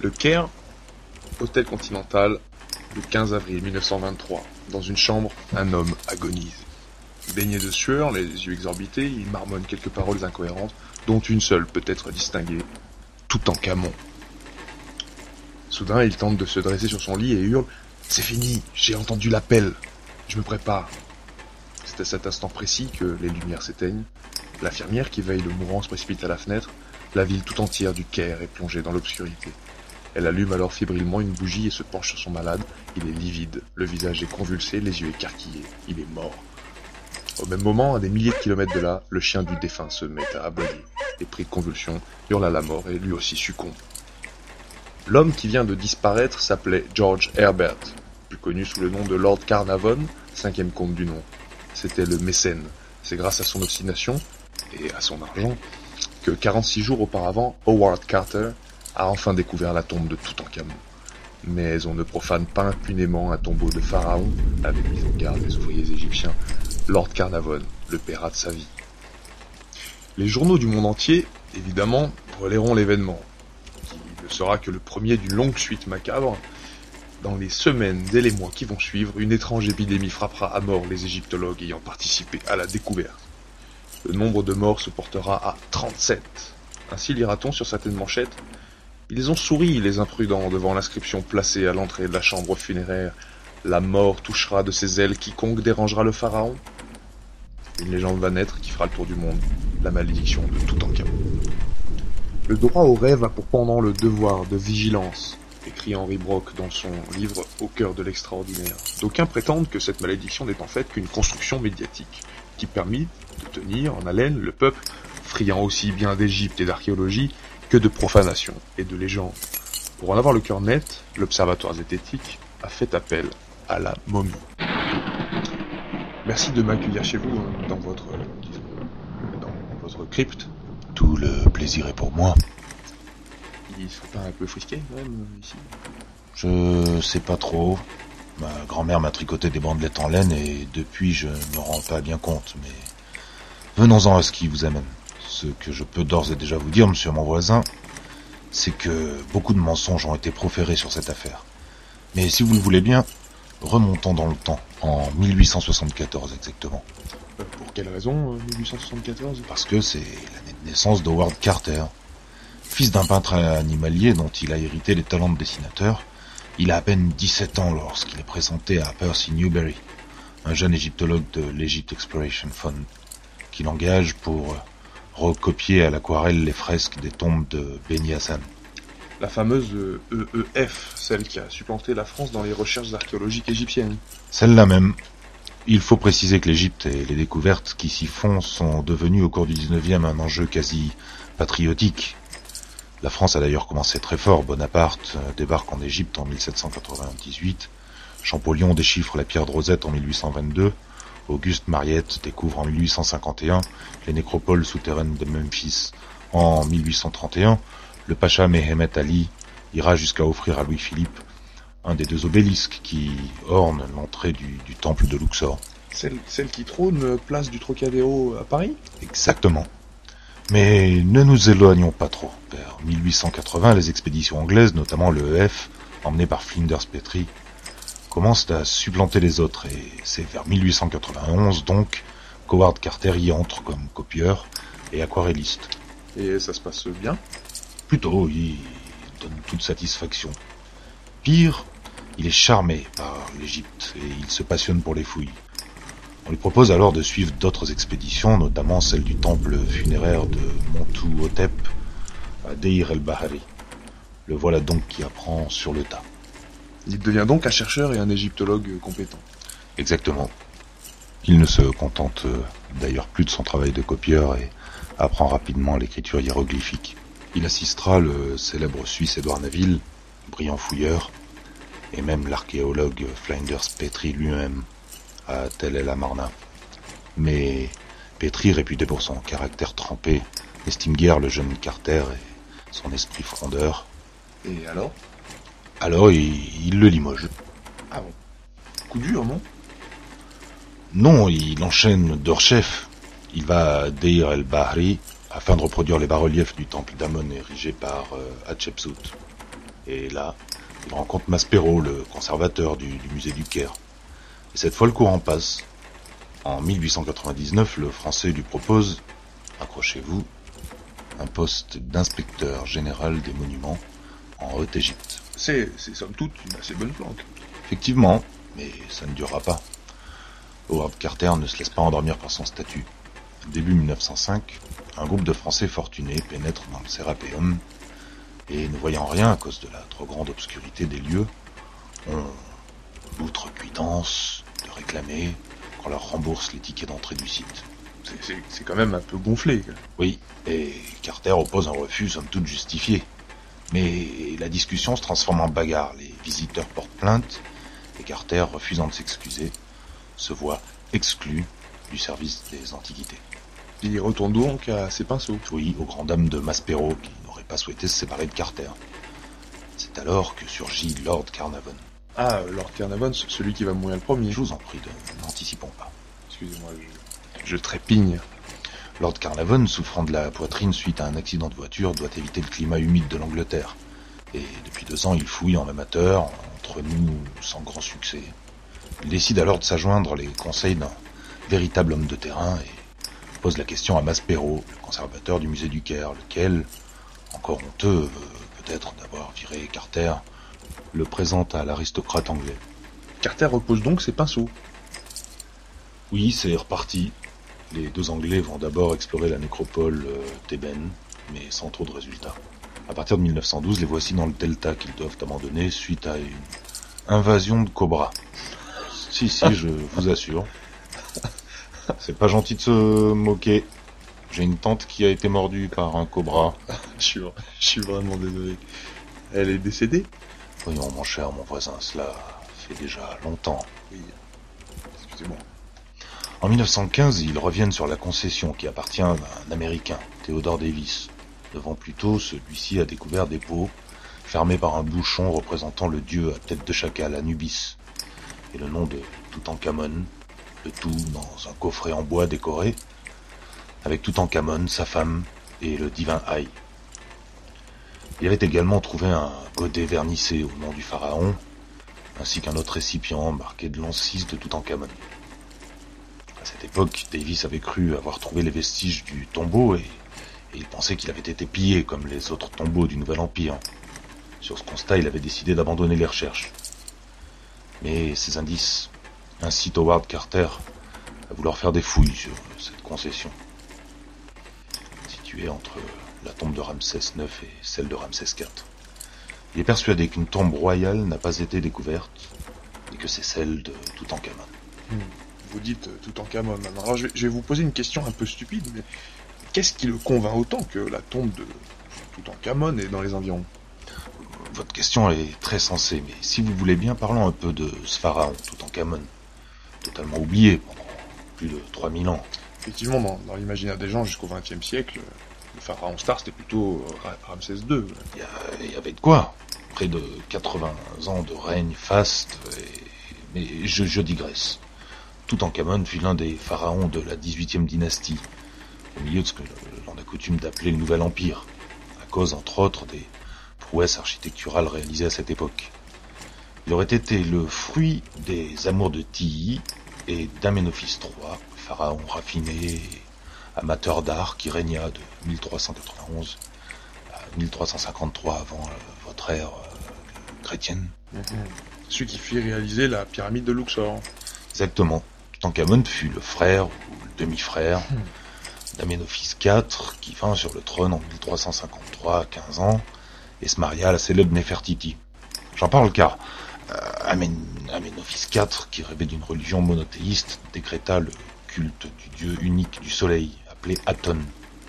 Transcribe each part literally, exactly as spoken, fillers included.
Le Caire, hôtel Continental, le quinze avril mille neuf cent vingt-trois. Dans une chambre, un homme agonise. Baigné de sueur, les yeux exorbités, il marmonne quelques paroles incohérentes, dont une seule peut être distinguée, tout en camon. Soudain, il tente de se dresser sur son lit et hurle « C'est fini, j'ai entendu l'appel, je me prépare ». C'est à cet instant précis que les lumières s'éteignent. L'infirmière qui veille le mourant se précipite à la fenêtre. La ville tout entière du Caire est plongée dans l'obscurité. Elle allume alors fébrilement une bougie et se penche sur son malade. Il est livide, le visage est convulsé, les yeux écarquillés. Il est mort. Au même moment, à des milliers de kilomètres de là, le chien du défunt se met à aboyer. Et pris de convulsions, hurle à la mort et lui aussi succombe. L'homme qui vient de disparaître s'appelait George Herbert, plus connu sous le nom de Lord Carnarvon, cinquième comte du nom. C'était le mécène. C'est grâce à son obstination, et à son argent, que quarante-six jours auparavant, Howard Carter a enfin découvert la tombe de Toutankhamon. Mais on ne profane pas impunément un tombeau de pharaon, avait mis en garde les ouvriers égyptiens. Lord Carnarvon le paiera de sa vie. Les journaux du monde entier, évidemment, relaieront l'événement, qui ne sera que le premier d'une longue suite macabre. Dans les semaines et les mois qui vont suivre, une étrange épidémie frappera à mort les égyptologues ayant participé à la découverte. Le nombre de morts se portera à trente-sept. Ainsi lira-t-on sur certaines manchettes. Ils ont souri, les imprudents, devant l'inscription placée à l'entrée de la chambre funéraire. La mort touchera de ses ailes quiconque dérangera le pharaon. Une légende va naître qui fera le tour du monde. La malédiction de Toutankhamon. Le droit au rêve a pour pendant le devoir de vigilance, écrit Henry Brock dans son livre Au cœur de l'extraordinaire. D'aucuns prétendent que cette malédiction n'est en fait qu'une construction médiatique, qui permet de tenir en haleine le peuple, friand aussi bien d'Égypte et d'archéologie que de profanation et de légendes. Pour en avoir le cœur net, l'Observatoire zététique a fait appel à la momie. Merci de m'accueillir chez vous dans votre, dans votre crypte. Tout le plaisir est pour moi. Il serait pas un peu frisqué quand même ici? Je sais pas trop. Ma grand-mère m'a tricoté des bandelettes en laine et depuis je me rends pas bien compte, mais venons-en à ce qui vous amène. Ce que je peux d'ores et déjà vous dire, monsieur mon voisin, c'est que beaucoup de mensonges ont été proférés sur cette affaire. Mais si vous le voulez bien, remontons dans le temps, en mille huit cent soixante-quatorze exactement. Euh, pour quelle raison, euh, mille huit cent soixante-quatorze? Parce que c'est l'année de naissance d'Howard Carter. Fils d'un peintre animalier dont il a hérité les talents de dessinateur, il a à peine dix-sept ans lorsqu'il est présenté à Percy Newberry, un jeune égyptologue de l'Egypt Exploration Fund, qui l'engage pour recopier à l'aquarelle les fresques des tombes de Beni Hassan. La fameuse E E F, celle qui a supplanté la France dans les recherches archéologiques égyptiennes. Celle-là même. Il faut préciser que l'Égypte et les découvertes qui s'y font sont devenues au cours du dix-neuvième un enjeu quasi patriotique. La France a d'ailleurs commencé très fort. Bonaparte débarque en Égypte en mille sept cent quatre-vingt-dix-huit. Champollion déchiffre la pierre de Rosette en mille huit cent vingt-deux. Auguste Mariette découvre en mille huit cent cinquante et un les nécropoles souterraines de Memphis. En mille huit cent trente et un, le pacha Mehemet Ali ira jusqu'à offrir à Louis-Philippe un des deux obélisques qui ornent l'entrée du, du temple de Luxor. Celle, celle qui trône place du Trocadéro à Paris? Exactement. Mais ne nous éloignons pas trop. Vers mille huit cent quatre-vingts, les expéditions anglaises, notamment le E F, emmenées par Flinders Petrie, commencent à supplanter les autres, et c'est vers mille huit cent quatre-vingt-onze, donc, qu'Howard Carter y entre comme copieur et aquarelliste. Et ça se passe bien? Plutôt, il donne toute satisfaction. Pire, il est charmé par l'Égypte, et il se passionne pour les fouilles. On lui propose alors de suivre d'autres expéditions, notamment celle du temple funéraire de Montou Hotep à Deir el-Bahari. Le voilà donc qui apprend sur le tas. Il devient donc un chercheur et un égyptologue compétent. Exactement. Il ne se contente d'ailleurs plus de son travail de copieur et apprend rapidement l'écriture hiéroglyphique. Il assistera le célèbre Suisse Édouard Naville, brillant fouilleur, et même l'archéologue Flinders Petrie lui-même, à Tel el-Amarna. Mais Petrie, réputé pour son caractère trempé, n'estime guère le jeune Carter et son esprit frondeur. Et alors? Alors il, il le limoge. Ah bon? Coup dur, non? Non, il enchaîne d'heure chef. Il va à Deir el-Bahri afin de reproduire les bas-reliefs du temple d'Amon érigé par euh, Hatshepsut. Et là, il rencontre Maspero, le conservateur du, du musée du Caire. Et cette fois, le courant passe. En mille huit cent quatre-vingt-dix-neuf, le Français lui propose, accrochez-vous, un poste d'inspecteur général des monuments en Haute-Égypte. C'est, c'est somme toute une assez bonne planque. Effectivement, mais ça ne durera pas. Howard Carter ne se laisse pas endormir par son statut. Début mille neuf cent cinq, un groupe de Français fortunés pénètre dans le Sérapéum et, ne voyant rien à cause de la trop grande obscurité des lieux, ont l'outrecuidance de réclamer qu'on leur rembourse les tickets d'entrée du site. C'est, c'est, c'est quand même un peu gonflé. Quoi. Oui, et Carter oppose un refus somme toute justifié. Mais la discussion se transforme en bagarre. Les visiteurs portent plainte et Carter, refusant de s'excuser, se voit exclu du service des antiquités. Il retourne donc à ses pinceaux. Oui, aux grandes dames de Maspero, qui n'aurait pas souhaité se séparer de Carter. C'est alors que surgit Lord Carnarvon. Ah, Lord Carnarvon, celui qui va mourir le premier. Je vous en prie, de... n'anticipons pas. Excusez-moi, je, je trépigne. Lord Carnarvon, souffrant de la poitrine suite à un accident de voiture, doit éviter le climat humide de l'Angleterre. Et depuis deux ans, il fouille en amateur, entre nous, sans grand succès. Il décide alors de s'ajoindre les conseils d'un véritable homme de terrain et pose la question à Maspero, le conservateur du musée du Caire, lequel, encore honteux peut-être d'avoir viré Carter, le présente à l'aristocrate anglais. Carter repose donc ses pinceaux. Oui, c'est reparti. Les deux Anglais vont d'abord explorer la nécropole euh, thébaine, mais sans trop de résultats. À partir de mille neuf cent douze, les voici dans le delta qu'ils doivent abandonner suite à une invasion de cobras. Si, si, je vous assure. C'est pas gentil de se moquer. J'ai une tante qui a été mordue par un cobra. je, suis, je suis vraiment désolé. Elle est décédée ? Voyons, mon cher, mon voisin, cela fait déjà longtemps. Oui, excusez-moi. En mille neuf cent quinze, ils reviennent sur la concession qui appartient à un Américain, Theodore Davis. Devant plutôt, celui-ci a découvert des pots fermés par un bouchon représentant le dieu à tête de chacal, Anubis, et le nom de Toutankhamon, le tout dans un coffret en bois décoré, avec Toutankhamon, sa femme et le divin Haï. Il avait également trouvé un godet vernissé au nom du pharaon, ainsi qu'un autre récipient marqué de l'an six de Toutankhamon. À cette époque, Davis avait cru avoir trouvé les vestiges du tombeau et, et il pensait qu'il avait été pillé comme les autres tombeaux du Nouvel Empire. Sur ce constat, il avait décidé d'abandonner les recherches. Mais ces indices incitent Howard Carter à vouloir faire des fouilles sur cette concession, située entre la tombe de Ramsès neuf et celle de Ramsès quatre. Il est persuadé qu'une tombe royale n'a pas été découverte et que c'est celle de Toutankhamon. Hmm. Vous dites Toutankhamon. Alors je vais, je vais vous poser une question un peu stupide, mais qu'est-ce qui le convainc autant que la tombe de Toutankhamon est dans les environs ? Votre question est très sensée, mais si vous voulez bien, parlons un peu de ce pharaon, Toutankhamon, totalement oublié pendant plus de trois mille ans. Effectivement, dans, dans l'imaginaire des gens jusqu'au vingtième siècle, le pharaon star c'était plutôt Ramsès deux. Il y, y avait de quoi. Près de quatre-vingts ans de règne faste, et... mais je, je digresse. Toutankhamon fut l'un des pharaons de la dix-huitième dynastie, au milieu de ce que l'on a coutume d'appeler le Nouvel Empire, à cause, entre autres, des prouesses architecturales réalisées à cette époque. Il aurait été le fruit des amours de Tilly et d'Aménophis trois, pharaon raffiné et amateur d'art qui régna de mille trois cent quatre-vingt-onze à mille trois cent cinquante-trois avant euh, votre ère euh, chrétienne. Mmh. Celui qui fit réaliser la pyramide de Luxor. Exactement. Toutankhamon fut le frère ou le demi-frère mmh. d'Aménophis quatre qui vint sur le trône en mille trois cent cinquante-trois à quinze ans et se maria à la célèbre Néfertiti. J'en parle car euh, Amén- Aménophis quatre, qui rêvait d'une religion monothéiste, décréta le culte du dieu unique du soleil, appelé Aton,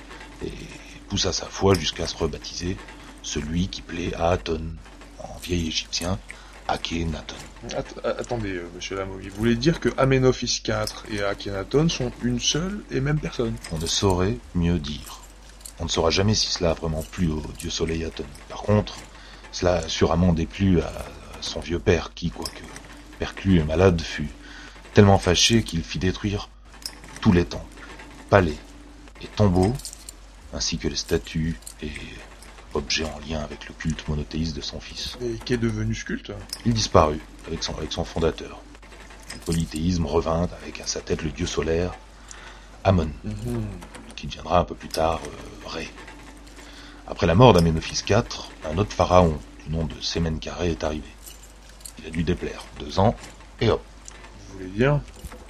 et poussa sa foi jusqu'à se rebaptiser celui qui plaît à Aton, en vieil égyptien, Akhenaton. Att- attendez, euh, monsieur Lamovi, vous voulez dire que Aménophis quatre et Akhenaton sont une seule et même personne ? On ne saurait mieux dire. On ne saura jamais si cela a vraiment plu au dieu soleil Aton. Par contre, cela a sûrement déplu à son vieux père, qui, quoique perclus et malade, fut tellement fâché qu'il fit détruire tous les temples, palais et tombeaux, ainsi que les statues et objet en lien avec le culte monothéiste de son fils. Et qu'est devenu ce culte? Il disparut avec son, avec son fondateur. Le polythéisme revint avec à sa tête le dieu solaire, Amon, Mmh. qui deviendra un peu plus tard euh, Ré. Après la mort d'Aménophis quatre, un autre pharaon du nom de Sémenkaré est arrivé. Il a dû déplaire. Deux ans, et hop, Vous voulez dire?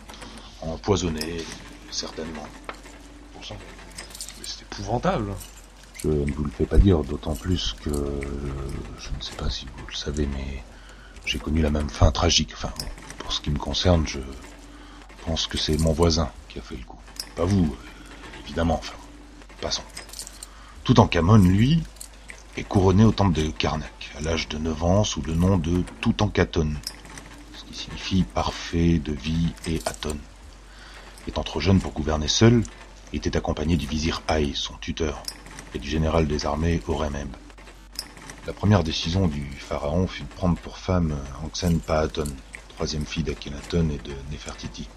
empoisonné, certainement. Pour ça. Mais c'est épouvantable. Je ne vous le fais pas dire, d'autant plus que euh, je ne sais pas si vous le savez, mais j'ai connu la même fin tragique. Enfin, pour ce qui me concerne, je pense que c'est mon voisin qui a fait le coup. Pas vous, euh, évidemment, enfin, passons. Toutankhamon, lui, est couronné au temple de Karnak, à l'âge de neuf ans, sous le nom de Toutankhaton, ce qui signifie parfait de vie et Aton. Étant trop jeune pour gouverner seul, il était accompagné du vizir Haï, son tuteur, et du général des armées Horemheb. La première décision du pharaon fut de prendre pour femme Ankhsen-Pahaton, troisième fille d'Akhenaton et de Néfertiti.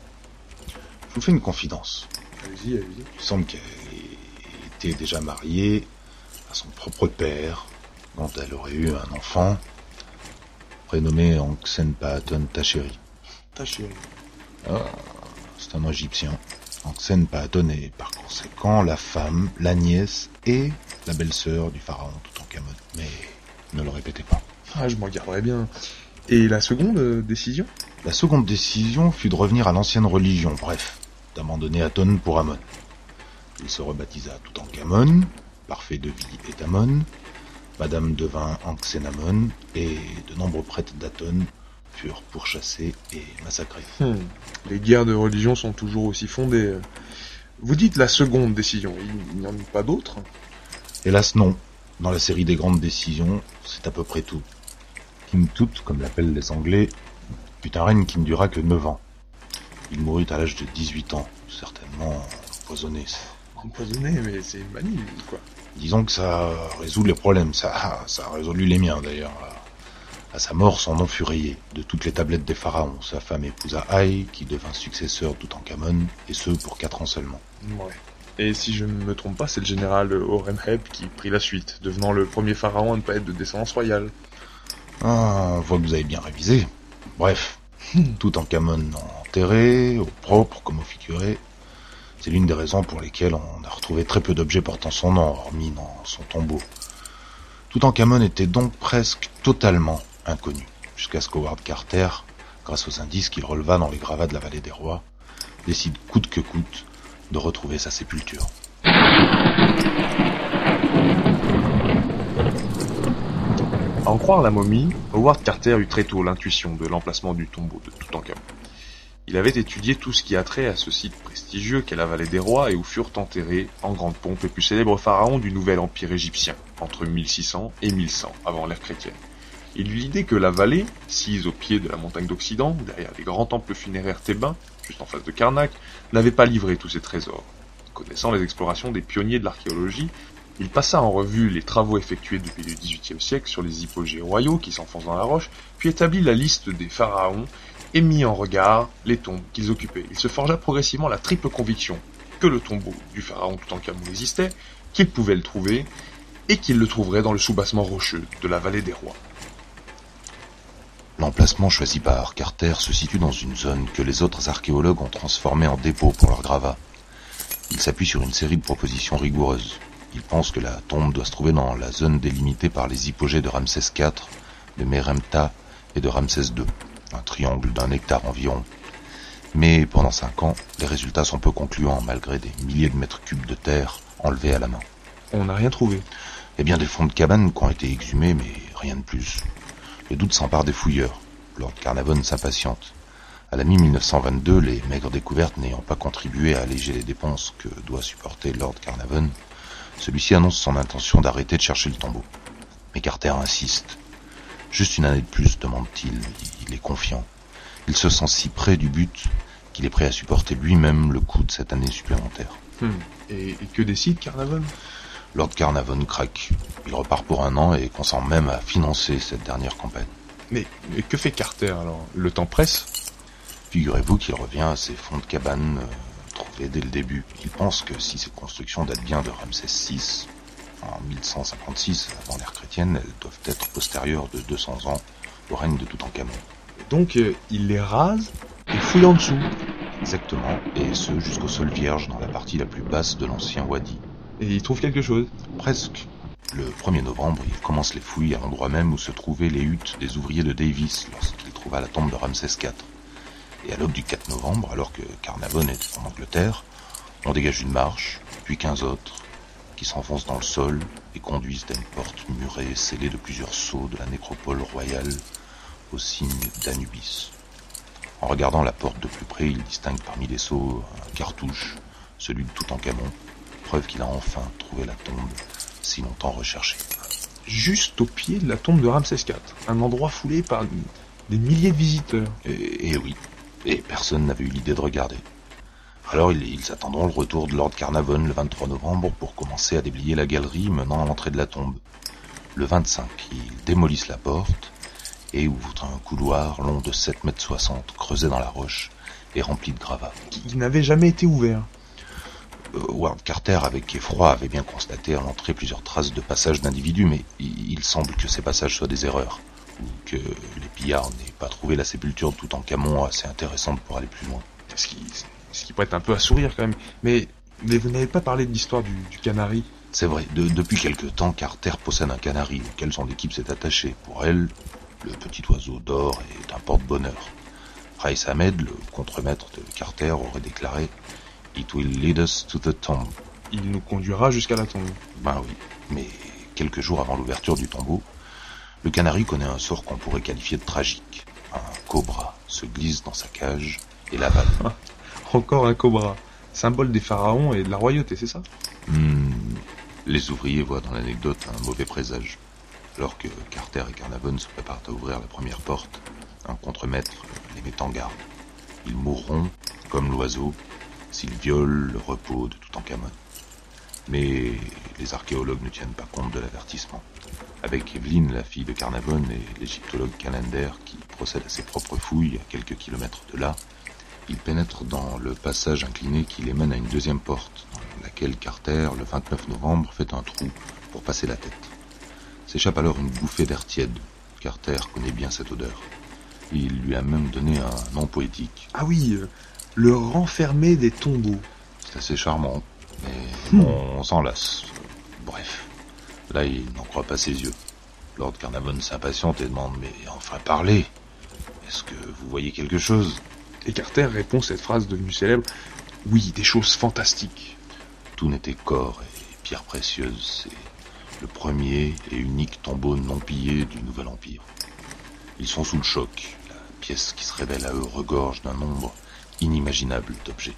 Je vous fais une confidence. Allez-y, allez-y. Il semble qu'elle était déjà mariée à son propre père, dont elle aurait eu un enfant, prénommé Ankhsen-Pahaton Tacheri. Tâchez. Ah, c'est un nom égyptien. Ankhsen-Pahaton est par conséquent la femme, la nièce et la belle-sœur du pharaon Toutankhamon. Mais ne le répétez pas. Ah, je m'en garderai bien. Et la seconde euh, décision? La seconde décision fut de revenir à l'ancienne religion, bref, d'abandonner Aton pour Amon. Il se rebaptisa Toutankhamon, parfait de vie et Amon, Madame devint Ankhsenamon, et de nombreux prêtres d'Aton furent pourchassés et massacrés. Hmm. Les guerres de religion sont toujours aussi fondées. Vous dites la seconde décision, il n'y en a pas d'autres? Hélas non, dans la série des grandes décisions, c'est à peu près tout. King Tut, comme l'appellent les Anglais, eut un règne qui ne dura que neuf ans. Il mourut à l'âge de dix-huit ans, certainement empoisonné. Empoisonné, mais c'est une manie, quoi. Disons que ça résout les problèmes, ça, ça a résolu les miens d'ailleurs. À sa mort, son nom fut rayé de toutes les tablettes des pharaons. Sa femme épousa Haï, qui devint successeur de Toutankhamon, et ce pour quatre ans seulement. Ouais. Et si je ne me trompe pas, c'est le général Horemheb qui prit la suite, devenant le premier pharaon à ne pas être de descendance royale. Ah, on voit que vous avez bien révisé. Bref, Toutankhamon enterré, au propre comme au figuré. C'est l'une des raisons pour lesquelles on a retrouvé très peu d'objets portant son nom, hormis dans son tombeau. Toutankhamon était donc presque totalement inconnu, jusqu'à ce qu'Howard Carter, grâce aux indices qu'il releva dans les gravats de la vallée des rois, décide coûte que coûte de retrouver sa sépulture. À en croire la momie, Howard Carter eut très tôt l'intuition de l'emplacement du tombeau de Toutankhamon. Il avait étudié tout ce qui a trait à ce site prestigieux qu'est la vallée des rois et où furent enterrés, en grande pompe, les plus célèbres pharaons du nouvel empire égyptien, entre mille six cents et mille cent avant l'ère chrétienne. Il eut l'idée que la vallée, sise au pied de la montagne d'Occident, derrière les grands temples funéraires thébains, juste en face de Karnak, n'avait pas livré tous ses trésors. Connaissant les explorations des pionniers de l'archéologie, il passa en revue les travaux effectués depuis le dix-huitième siècle sur les hypogées royaux qui s'enfoncent dans la roche, puis établit la liste des pharaons et mit en regard les tombes qu'ils occupaient. Il se forgea progressivement la triple conviction que le tombeau du pharaon Toutankhamon existait, qu'il pouvait le trouver, et qu'il le trouverait dans le soubassement rocheux de la vallée des rois. L'emplacement choisi par Carter se situe dans une zone que les autres archéologues ont transformée en dépôt pour leurs gravats. Il s'appuie sur une série de propositions rigoureuses. Il pense que la tombe doit se trouver dans la zone délimitée par les hypogées de Ramsès quatre, de Meremta et de Ramsès deux, un triangle d'un hectare environ. Mais pendant cinq ans, les résultats sont peu concluants malgré des milliers de mètres cubes de terre enlevés à la main. On n'a rien trouvé. Eh bien des fonds de cabanes qui ont été exhumés, mais rien de plus. Le doute s'empare des fouilleurs. Lord Carnarvon s'impatiente. À la mi-mille neuf cent vingt-deux, les maigres découvertes n'ayant pas contribué à alléger les dépenses que doit supporter Lord Carnarvon, celui-ci annonce son intention d'arrêter de chercher le tombeau. Mais Carter insiste. Juste une année de plus, demande-t-il. Il est confiant. Il se sent si près du but qu'il est prêt à supporter lui-même le coût de cette année supplémentaire. Hmm. Et, et que décide Carnarvon ? Lord Carnarvon craque. Il repart pour un an et consent même à financer cette dernière campagne. Mais, mais que fait Carter alors ? Le temps presse ? Figurez-vous qu'il revient à ses fonds de cabane euh, trouvés dès le début. Il pense que si cette construction date bien de Ramsès six, en mille cent cinquante-six, avant l'ère chrétienne, elles doivent être postérieures de deux cents ans au règne de Toutankhamon. Donc euh, il les rase et fouille en dessous. Exactement, et ce jusqu'au sol vierge dans la partie la plus basse de l'ancien wadi. Et il trouve quelque chose. Presque. Le premier novembre, il commence les fouilles à l'endroit même où se trouvaient les huttes des ouvriers de Davis lorsqu'il trouva la tombe de Ramsès quatre. Et à l'aube du quatre novembre, alors que Carnarvon est en Angleterre, on dégage une marche, puis quinze autres, qui s'enfoncent dans le sol et conduisent à une porte murée scellée de plusieurs sceaux de la nécropole royale au signe d'Anubis. En regardant la porte de plus près, il distingue parmi les sceaux un cartouche, celui de Toutankhamon, preuve qu'il a enfin trouvé la tombe si longtemps recherchée. Juste au pied de la tombe de Ramsès quatre, un endroit foulé par des milliers de visiteurs. Et, et oui, et personne n'avait eu l'idée de regarder. Alors ils, ils attendront le retour de Lord Carnarvon le vingt-trois novembre pour commencer à déblayer la galerie menant à l'entrée de la tombe. Le vingt-cinq, ils démolissent la porte et ouvrent un couloir long de sept mètres soixante, creusé dans la roche et rempli de gravats. Qui n'avait jamais été ouvert. Euh, Howard Carter, avec effroi, avait bien constaté à l'entrée plusieurs traces de passages d'individus, mais il, il semble que ces passages soient des erreurs, ou que les pillards n'aient pas trouvé la sépulture de Toutankhamon assez intéressante pour aller plus loin. Ce qui, ce qui prête un peu à sourire quand même. Mais, mais vous n'avez pas parlé de l'histoire du, du canari. C'est vrai, de, depuis quelque temps, Carter possède un canari auquel son équipe s'est attachée. Pour elle, le petit oiseau d'or est un porte-bonheur. Raïs Ahmed, le contremaître de Carter, aurait déclaré « It will lead us to the tomb ». Il nous conduira jusqu'à la tombe. Ben oui, mais quelques jours avant l'ouverture du tombeau, le canari connaît un sort qu'on pourrait qualifier de tragique. Un cobra se glisse dans sa cage et l'avale. Encore un cobra, symbole des pharaons et de la royauté, c'est ça? hmm, Les ouvriers voient dans l'anecdote un mauvais présage. Alors que Carter et Carnarvon se préparent à ouvrir la première porte, un contremaître les met en garde. Ils mourront, comme l'oiseau, s'ils violent le repos de Toutankhamon. Mais les archéologues ne tiennent pas compte de l'avertissement. Avec Evelyn, la fille de Carnarvon, et l'égyptologue Calender, qui procède à ses propres fouilles à quelques kilomètres de là, ils pénètrent dans le passage incliné qui les mène à une deuxième porte, dans laquelle Carter, le vingt-neuf novembre, fait un trou pour passer la tête. S'échappe alors une bouffée d'air tiède. Carter connaît bien cette odeur. Il lui a même donné un nom poétique. Ah oui, euh, le renfermé des tombeaux. C'est assez charmant, mais hmm. on, on s'en lasse. Bref, là il n'en croit pas ses yeux. Lord Carnarvon s'impatiente et demande « Mais enfin parlez! Est-ce que vous voyez quelque chose ?» Et Carter répond cette phrase devenue célèbre « Oui, des choses fantastiques. » Tout n'était qu'or et pierres précieuses. C'est le premier et unique tombeau non pillé du Nouvel Empire. Ils sont sous le choc. La pièce qui se révèle à eux regorge d'un nombre inimaginable d'objets.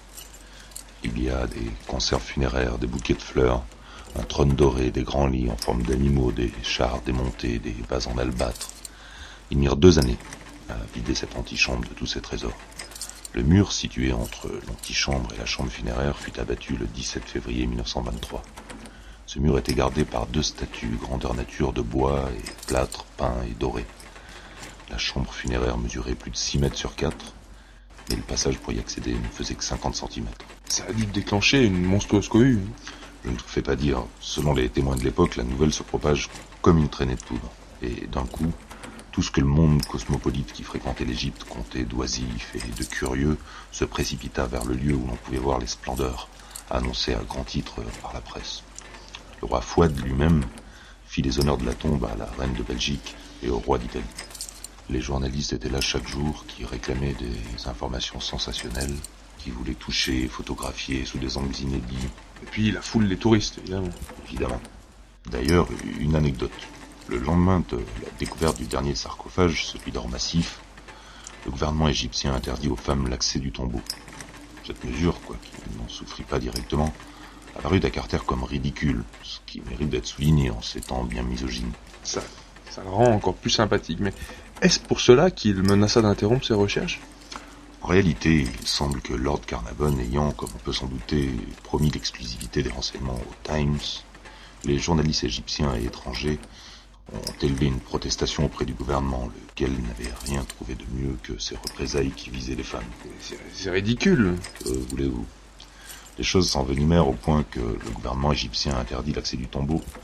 Il y a des conserves funéraires, des bouquets de fleurs, un trône doré, des grands lits en forme d'animaux, des chars démontés, des vases en albâtre. Ils mirent deux années à vider cette antichambre de tous ces trésors. Le mur situé entre l'antichambre et la chambre funéraire fut abattu le dix-sept février mille neuf cent vingt-trois. Ce mur était gardé par deux statues, grandeur nature de bois et plâtre peint et doré. La chambre funéraire mesurait plus de six mètres sur quatre, mais le passage pour y accéder ne faisait que cinquante centimètres. Ça a dû déclencher une monstrueuse cohue. Je ne te fais pas dire. Selon les témoins de l'époque, la nouvelle se propage comme une traînée de poudre. Et d'un coup, tout ce que le monde cosmopolite qui fréquentait l'Égypte comptait d'oisifs et de curieux se précipita vers le lieu où l'on pouvait voir les splendeurs, annoncées à grand titre par la presse. Le roi Fouad lui-même fit les honneurs de la tombe à la reine de Belgique et au roi d'Italie. Les journalistes étaient là chaque jour, qui réclamaient des informations sensationnelles, qui voulaient toucher et photographier sous des angles inédits. Et puis la foule des touristes, évidemment. Évidemment. D'ailleurs, une anecdote. Le lendemain de la découverte du dernier sarcophage, celui d'or massif, le gouvernement égyptien interdit aux femmes l'accès du tombeau. Cette mesure, quoiqu'il n'en souffrit pas directement, apparut à Carter comme ridicule, ce qui mérite d'être souligné en ces temps bien misogynes. Ça, ça le rend encore plus sympathique, mais est-ce pour cela qu'il menaça d'interrompre ses recherches ? En réalité, il semble que Lord Carnarvon ayant, comme on peut s'en douter, promis l'exclusivité des renseignements au Times, les journalistes égyptiens et étrangers ont élevé une protestation auprès du gouvernement, lequel n'avait rien trouvé de mieux que ces représailles qui visaient les femmes. C'est, c'est ridicule. Que voulez-vous ? Les choses s'envenimèrent au point que le gouvernement égyptien interdit l'accès du tombeau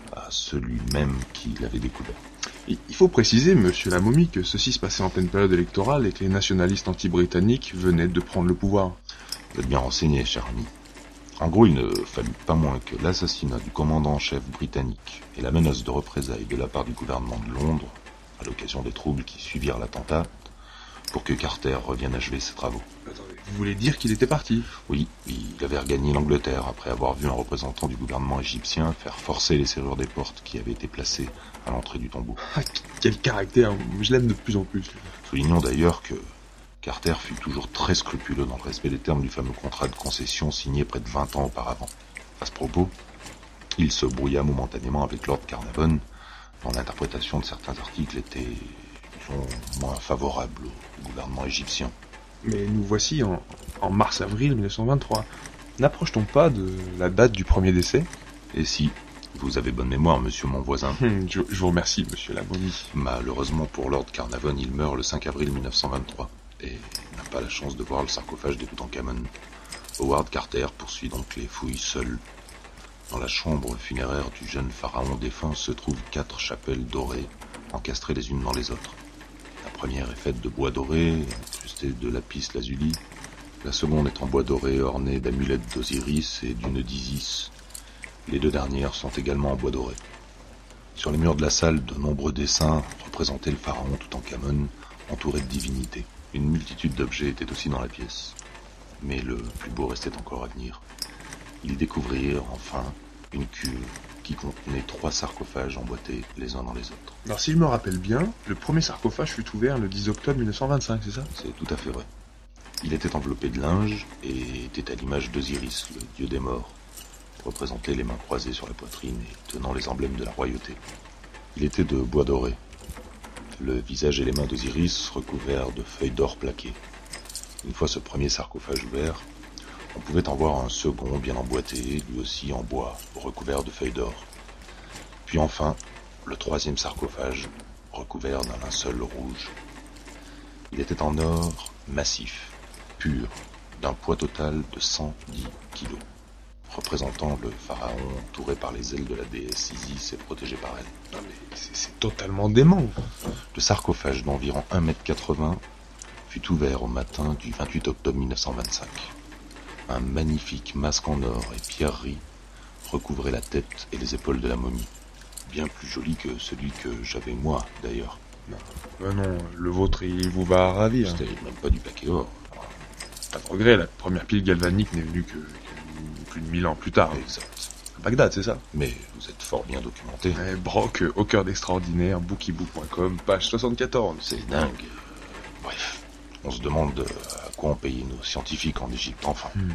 à celui même qui l'avait découvert. Il faut préciser, monsieur la momie, que ceci se passait en pleine période électorale et que les nationalistes anti-britanniques venaient de prendre le pouvoir. Vous êtes bien renseigné, cher ami. En gros, il ne fallut pas moins que l'assassinat du commandant en chef britannique et la menace de représailles de la part du gouvernement de Londres, à l'occasion des troubles qui suivirent l'attentat, pour que Carter revienne achever ses travaux. Attendez, vous voulez dire qu'il était parti? Oui, il avait regagné l'Angleterre après avoir vu un représentant du gouvernement égyptien faire forcer les serrures des portes qui avaient été placées à l'entrée du tombeau. Ah, quel caractère, je l'aime de plus en plus. Soulignons d'ailleurs que Carter fut toujours très scrupuleux dans le respect des termes du fameux contrat de concession signé près de vingt ans auparavant. À ce propos, il se brouilla momentanément avec Lord Carnarvon, dont l'interprétation de certains articles était, disons, moins favorable au gouvernement égyptien. Mais nous voici en, en mars-avril mille neuf cent vingt-trois. N'approche-t-on pas de la date du premier décès? Et si, vous avez bonne mémoire, monsieur mon voisin. je, je vous remercie, monsieur la momie. Malheureusement pour Lord Carnarvon, il meurt le cinq avril mille neuf cent vingt-trois. Et n'a pas la chance de voir le sarcophage de Toutankhamon. Howard Carter poursuit donc les fouilles seul. Dans la chambre funéraire du jeune pharaon défunt se trouvent quatre chapelles dorées, encastrées les unes dans les autres. La première est faite de bois doré, incrustée de lapis lazuli. La seconde est en bois doré, ornée d'amulettes d'Osiris et d'une d'Isis. Les deux dernières sont également en bois doré. Sur les murs de la salle, de nombreux dessins représentaient le pharaon Toutankhamon, entouré de divinités. Une multitude d'objets étaient aussi dans la pièce. Mais le plus beau restait encore à venir. Ils découvrirent, enfin, une cuve qui contenait trois sarcophages emboîtés les uns dans les autres. Alors si je me rappelle bien, le premier sarcophage fut ouvert le dix octobre mille neuf cent vingt-cinq, c'est ça? C'est tout à fait vrai. Il était enveloppé de linge et était à l'image d'Osiris, le dieu des morts, représenté les mains croisées sur la poitrine et tenant les emblèmes de la royauté. Il était de bois doré. Le visage et les mains d'Osiris recouverts de feuilles d'or plaquées. Une fois ce premier sarcophage ouvert, on pouvait en voir un second bien emboîté, lui aussi en bois, recouvert de feuilles d'or. Puis enfin, le troisième sarcophage, recouvert d'un linceul rouge. Il était en or massif, pur, d'un poids total de cent dix kilos, représentant le pharaon entouré par les ailes de la déesse Isis et protégé par elle. Non mais c'est, c'est totalement dément. Le sarcophage d'environ un mètre quatre-vingts fut ouvert au matin du vingt-huit octobre mille neuf cent vingt-cinq. Un magnifique masque en or et pierreries recouvrait la tête et les épaules de la momie. Bien plus joli que celui que j'avais moi, d'ailleurs. Non, ben non, le vôtre, il vous va ravir. C'était même pas du paquet or. Pas de regret, la première pile galvanique n'est venue que, que plus de mille ans plus tard. Exact. À Bagdad, c'est ça? Mais vous êtes fort bien documenté. Eh, Brock, au cœur d'extraordinaire, bookiebook point com, page soixante-quatorze. C'est dingue. Bref, on se demande à quoi ont payé nos scientifiques en Égypte, enfin. Hmm.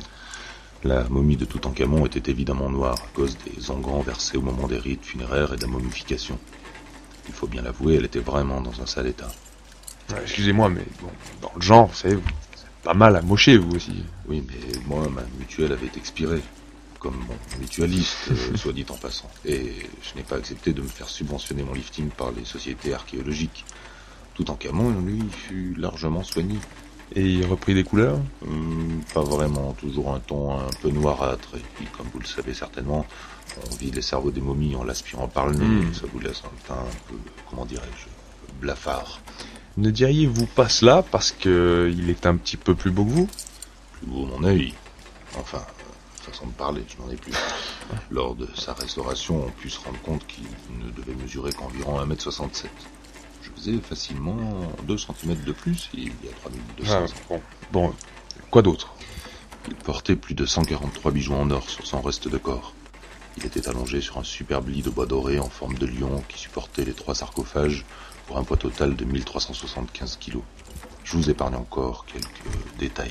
La momie de Toutankhamon était évidemment noire à cause des onguents versés au moment des rites funéraires et de la momification. Il faut bien l'avouer, elle était vraiment dans un sale état. Ouais, excusez-moi, mais bon, dans le genre, vous savez, c'est pas mal à mocher, vous aussi. Oui, mais moi, ma mutuelle avait expiré, comme mon mutualiste, euh, soit dit en passant. Et je n'ai pas accepté de me faire subventionner mon lifting par les sociétés archéologiques. Toutankhamon, lui, fut largement soigné. Et il reprit des couleurs? hum, Pas vraiment, toujours un ton un peu noirâtre. Et puis, comme vous le savez certainement, on vide les cerveaux des momies en l'aspirant par le nez. Mmh. Ça vous laisse un teint un peu, comment dirais-je, blafard. Ne diriez-vous pas cela parce que il est un petit peu plus beau que vous? Plus beau mon œil. Enfin, euh, façon de parler, je n'en ai plus. Lors de sa restauration, on put se rendre compte qu'il ne devait mesurer qu'environ un mètre soixante-sept. Je faisais facilement deux centimètres de plus il y a trois mille deux cents. Ah, bon. bon, quoi d'autre? Il portait plus de cent quarante-trois bijoux en or sur son reste de corps. Il était allongé sur un superbe lit de bois doré en forme de lion qui supportait les trois sarcophages pour un poids total de mille trois cent soixante-quinze kilos. Je vous épargne encore quelques détails.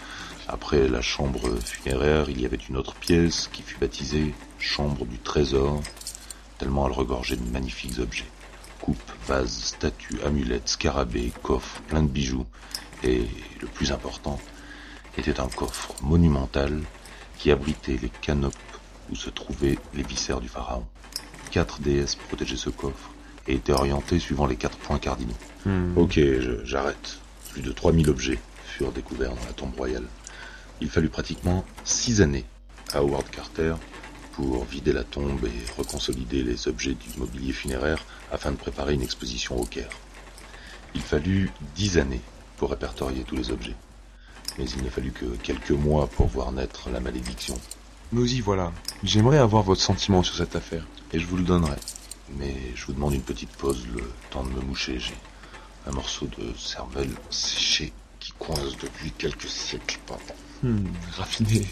Après la chambre funéraire, il y avait une autre pièce qui fut baptisée « Chambre du Trésor », tellement elle regorgeait de magnifiques objets. Coupes, vases, statues, amulettes, scarabées, coffres, plein de bijoux. Et le plus important était un coffre monumental qui abritait les canopes où se trouvaient les viscères du pharaon. Quatre déesses protégeaient ce coffre et étaient orientées suivant les quatre points cardinaux. Hmm. Ok, je, j'arrête. Plus de trois mille objets furent découverts dans la tombe royale. Il fallut pratiquement six années à Howard Carter pour vider la tombe et reconsolider les objets du mobilier funéraire afin de préparer une exposition au Caire. Il fallut dix années pour répertorier tous les objets. Mais il n'a fallu que quelques mois pour voir naître la malédiction. Nous y voilà. J'aimerais avoir votre sentiment sur cette affaire. Et je vous le donnerai. Mais je vous demande une petite pause, le temps de me moucher. J'ai un morceau de cervelle séché qui coince depuis quelques siècles. Pardon. Hmm, raffiné.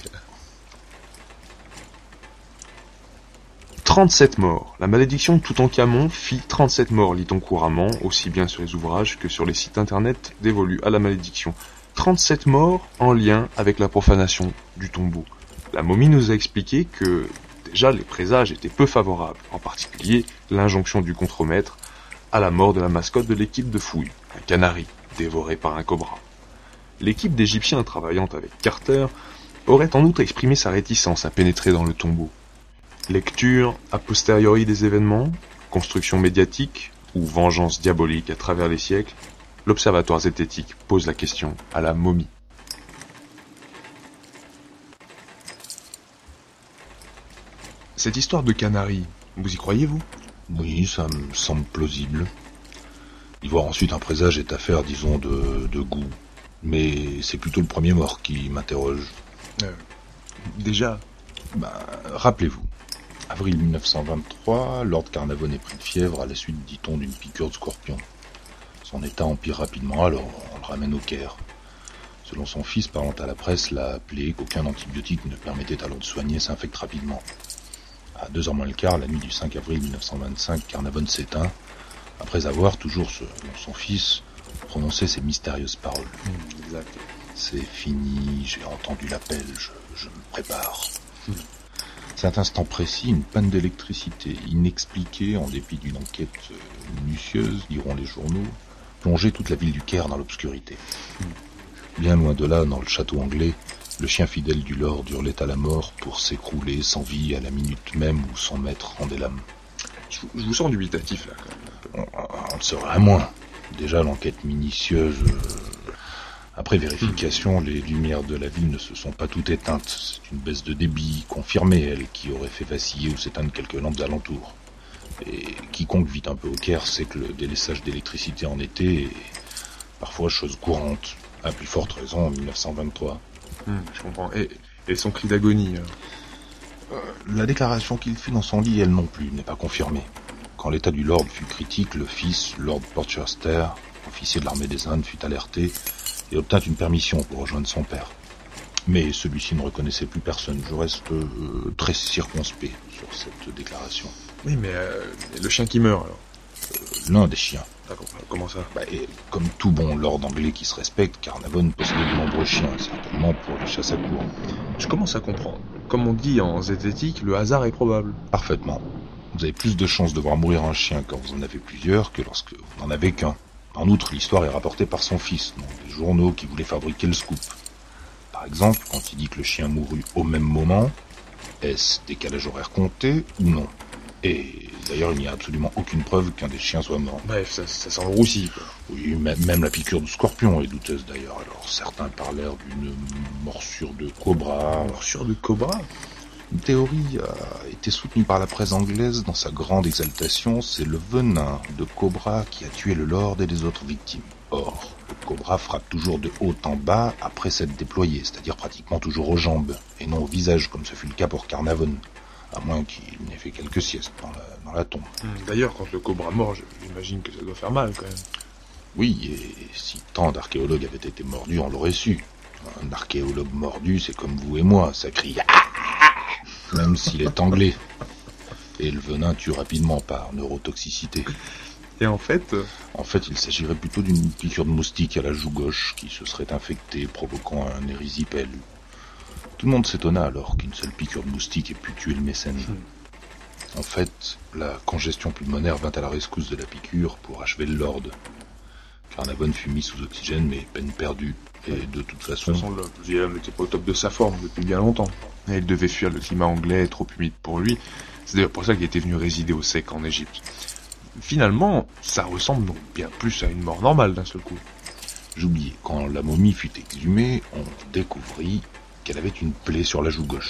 trente-sept morts. La malédiction de Toutankhamon fit trente-sept morts, lit-on couramment, aussi bien sur les ouvrages que sur les sites internet dévolus à la malédiction. trente-sept morts en lien avec la profanation du tombeau. La momie nous a expliqué que déjà les présages étaient peu favorables, en particulier l'injonction du contremaître à la mort de la mascotte de l'équipe de fouille, un canari dévoré par un cobra. L'équipe d'Égyptiens travaillant avec Carter aurait en outre exprimé sa réticence à pénétrer dans le tombeau. Lecture a posteriori des événements, construction médiatique ou vengeance diabolique à travers les siècles, l'Observatoire zététique pose la question à la momie. Cette histoire de canari, vous y croyez-vous ? Oui, ça me semble plausible. Y voir ensuite un présage est affaire, disons, de, de goût. Mais c'est plutôt le premier mort qui m'interroge. Euh, déjà, ben, rappelez-vous, avril mille neuf cent vingt-trois, Lord Carnarvon est pris de fièvre à la suite, dit-on, d'une piqûre de scorpion. Son état empire rapidement, alors on le ramène au Caire. Selon son fils, parlant à la presse, l'a appelé qu'aucun antibiotique ne permettait alors de soigner, s'infecte rapidement. À deux heures moins le quart, la nuit du cinq avril mille neuf cent vingt-cinq, Carnarvon s'éteint, après avoir, toujours selon son fils, prononcé ces mystérieuses paroles. Mmh, exact. C'est fini, j'ai entendu l'appel, je, je me prépare. Mmh. Cet instant précis, une panne d'électricité inexpliquée, en dépit d'une enquête minutieuse, diront les journaux, plongeait toute la ville du Caire dans l'obscurité. Mmh. Bien loin de là, dans le château anglais, le chien fidèle du Lord hurlait à la mort pour s'écrouler sans vie à la minute même où son maître rendait l'âme. Je, je vous sens dubitatif là quand même. On, on le serait à moins. Déjà l'enquête minutieuse... Euh... Après vérification, mmh. les lumières de la ville ne se sont pas toutes éteintes. C'est une baisse de débit confirmée, elle, qui aurait fait vaciller ou s'éteindre quelques lampes alentours. Et quiconque vit un peu au Caire sait que le délaissage d'électricité en été est parfois chose courante. À plus forte raison en mille neuf cent vingt-trois. Mmh, je comprends. Et, et son cri d'agonie euh, La déclaration qu'il fit dans son lit, elle non plus, n'est pas confirmée. Quand l'état du Lord fut critique, le fils, Lord Porchester, officier de l'armée des Indes, fut alerté et obtint une permission pour rejoindre son père. Mais celui-ci ne reconnaissait plus personne. Je reste euh, très circonspect sur cette déclaration. Oui, mais euh, le chien qui meurt, alors euh, L'un des chiens. D'accord, comment ça bah, et comme tout bon lord anglais qui se respecte, Carnarvon possédait de nombreux chiens, certainement pour les chasses à courre. Je commence à comprendre. Comme on dit en zététique, le hasard est probable. Parfaitement. Vous avez plus de chances de voir mourir un chien quand vous en avez plusieurs que lorsque vous n'en avez qu'un. En outre, l'histoire est rapportée par son fils, dans les journaux qui voulaient fabriquer le scoop. Par exemple, quand il dit que le chien mourut au même moment, est-ce décalage horaire compté ou non ? Et d'ailleurs, il n'y a absolument aucune preuve qu'un des chiens soit mort. Bref, ça, ça sent le roussi, quoi. Oui, même, même la piqûre de scorpion est douteuse d'ailleurs. Alors, certains parlèrent d'une morsure de cobra. Morsure de cobra ? Une théorie a été soutenue par la presse anglaise dans sa grande exaltation. C'est le venin de cobra qui a tué le Lord et les autres victimes. Or, le cobra frappe toujours de haut en bas après s'être déployé, c'est-à-dire pratiquement toujours aux jambes, et non au visage, comme ce fut le cas pour Carnarvon. À moins qu'il n'ait fait quelques siestes dans la, dans la tombe. D'ailleurs, quand le cobra mord, j'imagine que ça doit faire mal, quand même. Oui, et si tant d'archéologues avaient été mordus, on l'aurait su. Un archéologue mordu, c'est comme vous et moi, ça crie « même s'il est anglais. Et le venin tue rapidement par neurotoxicité. Et en fait... En fait, il s'agirait plutôt d'une piqûre de moustique à la joue gauche qui se serait infectée, provoquant un érysipèle. Tout le monde s'étonna alors qu'une seule piqûre de moustique ait pu tuer le mécène. Mmh. En fait, la congestion pulmonaire vint à la rescousse de la piqûre pour achever le Lord. Carnarvon fut mis sous oxygène, mais peine perdue. Et de toute façon... De toute façon, l'homme n'était pas au top de sa forme depuis bien longtemps. Et il devait fuir le climat anglais, trop humide pour lui. C'est d'ailleurs pour ça qu'il était venu résider au sec en Égypte. Finalement, ça ressemble donc bien plus à une mort normale d'un seul coup. J'oubliais, quand la momie fut exhumée, on découvrit qu'elle avait une plaie sur la joue gauche.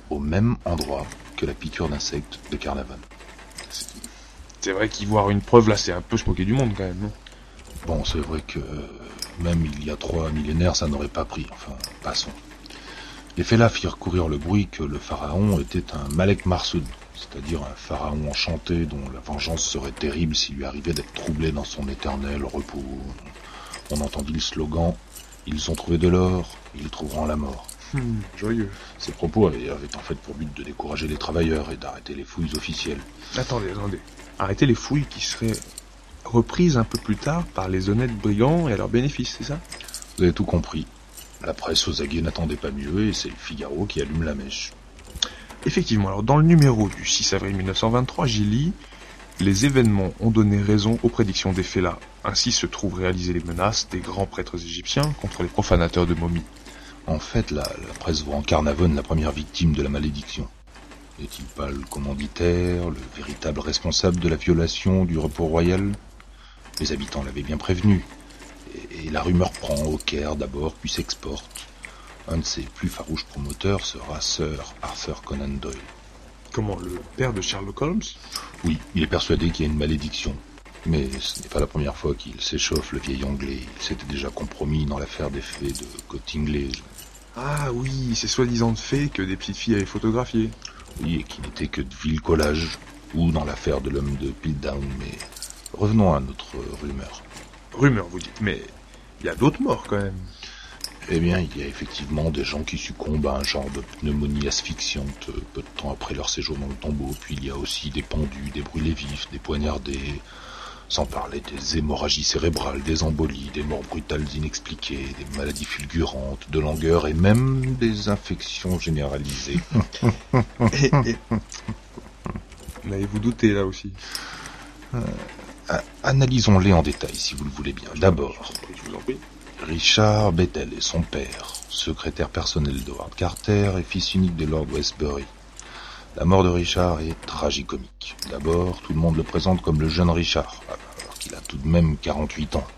au même endroit que la piqûre d'insectes de Carnarvon. C'est, c'est vrai qu'y voir une preuve là, c'est un peu se moquer du monde quand même, non? Bon, c'est vrai que euh, même il y a trois millénaires, ça n'aurait pas pris. Enfin, passons. Les félins firent courir le bruit que le pharaon était un Malek Marsoud, c'est-à-dire un pharaon enchanté dont la vengeance serait terrible s'il lui arrivait d'être troublé dans son éternel repos. On entendit le slogan « Ils ont trouvé de l'or, ils trouveront la mort ». Hmm, joyeux. Ces propos avaient, avaient en fait pour but de décourager les travailleurs et d'arrêter les fouilles officielles. Attendez, attendez. Arrêtez les fouilles qui seraient reprises un peu plus tard par les honnêtes brigands et à leur bénéfice, c'est ça? Vous avez tout compris. La presse aux aguets n'attendait pas mieux et c'est le Figaro qui allume la mèche. Effectivement, alors dans le numéro du six avril mille neuf cent vingt-trois, j'y lis « Les événements ont donné raison aux prédictions des félins. Ainsi se trouvent réalisées les menaces des grands prêtres égyptiens contre les profanateurs de momies. » En fait, la, la presse voit en Carnarvon la première victime de la malédiction. N'est-il pas le commanditaire, le véritable responsable de la violation du repos royal? Les habitants l'avaient bien prévenu. Et, et la rumeur prend au Caire d'abord, puis s'exporte. Un de ses plus farouches promoteurs sera Sir Arthur Conan Doyle. Comment, le père de Sherlock Holmes? Oui, il est persuadé qu'il y a une malédiction. Mais ce n'est pas la première fois qu'il s'échauffe, le vieil anglais. Il s'était déjà compromis dans l'affaire des fées de Cottingley. Ah oui, ces soi-disant fées que des petites filles avaient photographiées. Oui, et qui n'étaient que de vil collage. Ou dans l'affaire de l'homme de Piltdown, mais revenons à notre rumeur. Rumeur, vous dites, mais il y a d'autres morts quand même. Eh bien, il y a effectivement des gens qui succombent à un genre de pneumonie asphyxiante peu de temps après leur séjour dans le tombeau. Puis il y a aussi des pendus, des brûlés vifs, des poignardés, sans parler des hémorragies cérébrales, des embolies, des morts brutales inexpliquées, des maladies fulgurantes, de langueur et même des infections généralisées. et, et... N'avez-vous douté là aussi? euh, Analysons-les en détail si vous le voulez bien. D'abord, je vous en prie. Richard Bethel est son père, secrétaire personnel d'Howard Carter et fils unique de Lord Westbury. La mort de Richard est tragicomique. D'abord, tout le monde le présente comme le jeune Richard, alors qu'il a tout de même quarante-huit ans.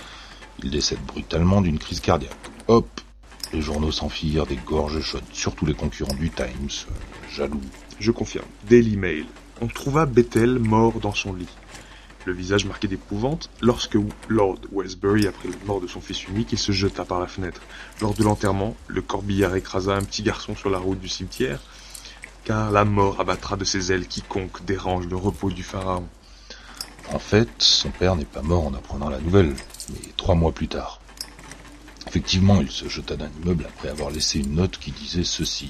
Il décède brutalement d'une crise cardiaque. Hop, les journaux s'en firent des gorges chaudes, surtout les concurrents du Times, euh, jaloux. Je confirme, Daily Mail. On trouva Bethel mort dans son lit, le visage marqué d'épouvante. Lorsque Lord Westbury apprit la mort de son fils unique, il se jeta par la fenêtre. Lors de l'enterrement, le corbillard écrasa un petit garçon sur la route du cimetière, car la mort abattra de ses ailes quiconque dérange le repos du pharaon. En fait, son père n'est pas mort en apprenant la nouvelle, mais trois mois plus tard. Effectivement, il se jeta d'un immeuble après avoir laissé une note qui disait ceci.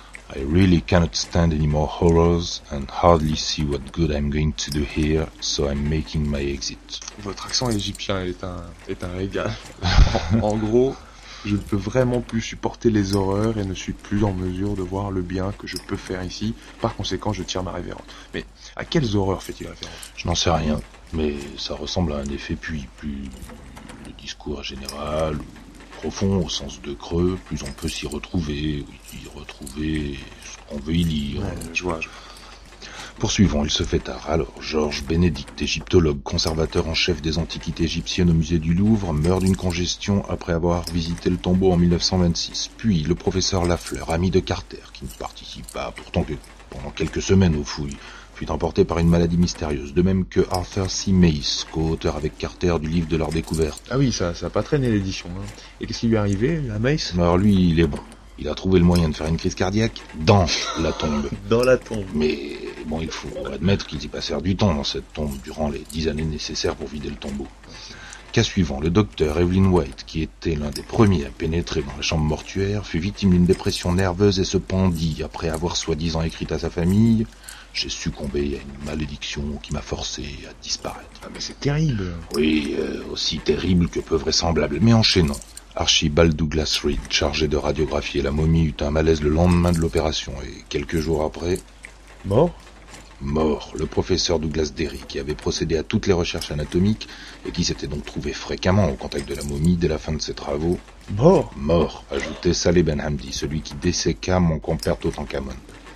I really cannot stand any more horrors and hardly see what good I'm going to do here, so I'm making my exit. Votre accent égyptien est un, est un régal. en, en gros, je ne peux vraiment plus supporter les horreurs et ne suis plus en mesure de voir le bien que je peux faire ici. Par conséquent, je tire ma révérence. Mais à quelles horreurs fait-il référence? Je n'en sais rien, mais ça ressemble à un effet puis. Plus le discours est général, profond au sens de creux, plus on peut s'y retrouver, y retrouver ce qu'on veut y lire. Ouais, je vois. Poursuivons, il se fait tard. Alors, Georges Bénédicte, égyptologue, conservateur en chef des antiquités égyptiennes au musée du Louvre, meurt d'une congestion après avoir visité le tombeau en mille neuf cent vingt-six. Puis, le professeur Lafleur, ami de Carter, qui ne participe pas pourtant que pendant quelques semaines aux fouilles, fut emporté par une maladie mystérieuse, de même que Arthur C. Mace, co-auteur avec Carter du livre de leur découverte. Ah oui, ça ça a pas traîné l'édition. Hein. Et qu'est-ce qui lui est arrivé, à Mace? Alors lui, il est bon. Il a trouvé le moyen de faire une crise cardiaque dans la tombe. Dans la tombe. Mais bon, il faut admettre qu'ils y passèrent du temps dans cette tombe durant les dix années nécessaires pour vider le tombeau. Cas suivant, le docteur Evelyn White, qui était l'un des premiers à pénétrer dans la chambre mortuaire, fut victime d'une dépression nerveuse et se pendit après avoir soi-disant écrit à sa famille « J'ai succombé à une malédiction qui m'a forcé à disparaître. » Ah mais c'est terrible. Oui, euh, aussi terrible que peu vraisemblable, mais enchaînons. Archibald Douglas Reed, chargé de radiographier la momie, eut un malaise le lendemain de l'opération et quelques jours après... Mort ? Mort, le professeur Douglas Derry, qui avait procédé à toutes les recherches anatomiques et qui s'était donc trouvé fréquemment au contact de la momie dès la fin de ses travaux. Mort ? Mort, ajoutait Saleh Ben Hamdi, celui qui disséqua mon compère Toutankhamon.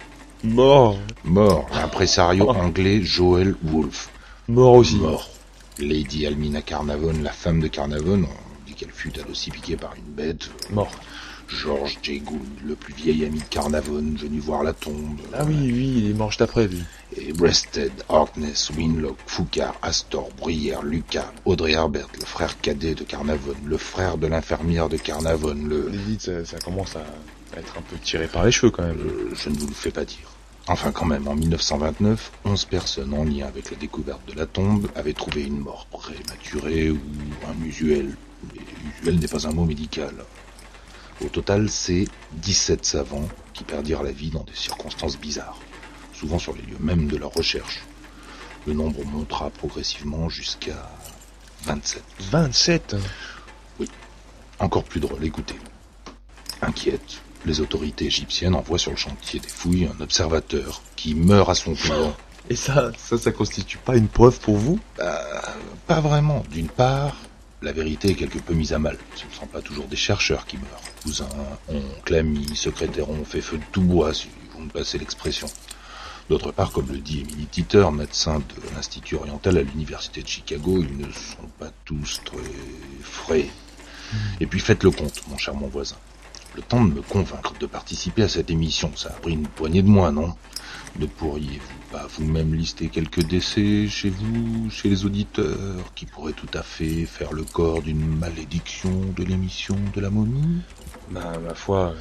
Mort. Mort, l'impresario oh. anglais Joel Wolfe. Mort aussi. Mort. Lady Almina Carnarvon, la femme de Carnarvon, on dit qu'elle fut elle aussi piquée par une bête. Mort. George J. Gould, le plus vieil ami de Carnavon, venu voir la tombe. Ah oui, oui, il est mort juste après, lui. Et Breasted, Harkness, Winlock, Foucard, Astor, Bruyère, Lucas, Audrey Herbert, le frère cadet de Carnavon, le frère de l'infirmière de Carnavon, le... Dites, ça, ça commence à être un peu tiré par les cheveux, quand même. Euh, je ne vous le fais pas dire. Enfin, quand même, en mille neuf cent vingt-neuf, onze personnes en lien avec la découverte de la tombe avaient trouvé une mort prématurée ou unusuelle. Mais usuel n'est pas un mot médical. Au total, c'est dix-sept savants qui perdirent la vie dans des circonstances bizarres, souvent sur les lieux mêmes de leur recherche. Le nombre montera progressivement jusqu'à vingt-sept. vingt-sept? Oui. Encore plus drôle, écoutez. Inquiète, les autorités égyptiennes envoient sur le chantier des fouilles un observateur qui meurt à son tour. Et ça, ça, ça constitue pas une preuve pour vous? Bah, pas vraiment. D'une part, la vérité est quelque peu mise à mal. Ce ne sont pas toujours des chercheurs qui meurent. Cousins, oncles, amis, secrétaires ont fait feu de tout bois, si vous me passez l'expression. D'autre part, comme le dit Emily Titter, médecin de l'Institut oriental à l'Université de Chicago, ils ne sont pas tous très frais. Et puis faites le compte, mon charmant voisin. Le temps de me convaincre de participer à cette émission, ça a pris une poignée de mois, non? Ne pourriez-vous pas vous-même lister quelques décès chez vous, chez les auditeurs, qui pourraient tout à fait faire le corps d'une malédiction de l'émission de la momie? Bah, ma foi...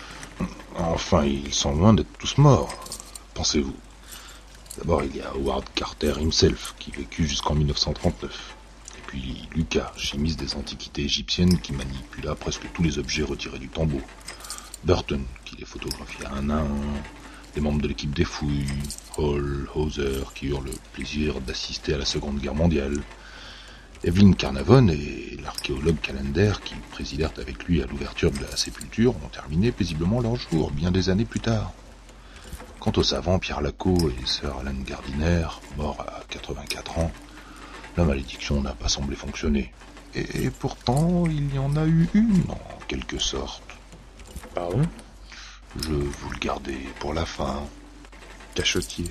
Enfin, ils sont loin d'être tous morts, pensez-vous. D'abord, il y a Howard Carter himself, qui vécut jusqu'en mille neuf cent trente-neuf. Et puis Lucas, chimiste des antiquités égyptiennes, qui manipula presque tous les objets retirés du tombeau. Burton, qui les photographia un à un. Les membres de l'équipe des fouilles, Hall, Hauser, qui eurent le plaisir d'assister à la Seconde Guerre mondiale. Evelyn Carnavon et l'archéologue Callender, qui présidèrent avec lui à l'ouverture de la sépulture, ont terminé paisiblement leur jour, bien des années plus tard. Quant aux savants Pierre Lacot et Sir Alan Gardiner, morts à quatre-vingt-quatre ans, la malédiction n'a pas semblé fonctionner. Et, et pourtant, il y en a eu une, en quelque sorte. Pardon? Je vous le gardais pour la fin. Cachotier.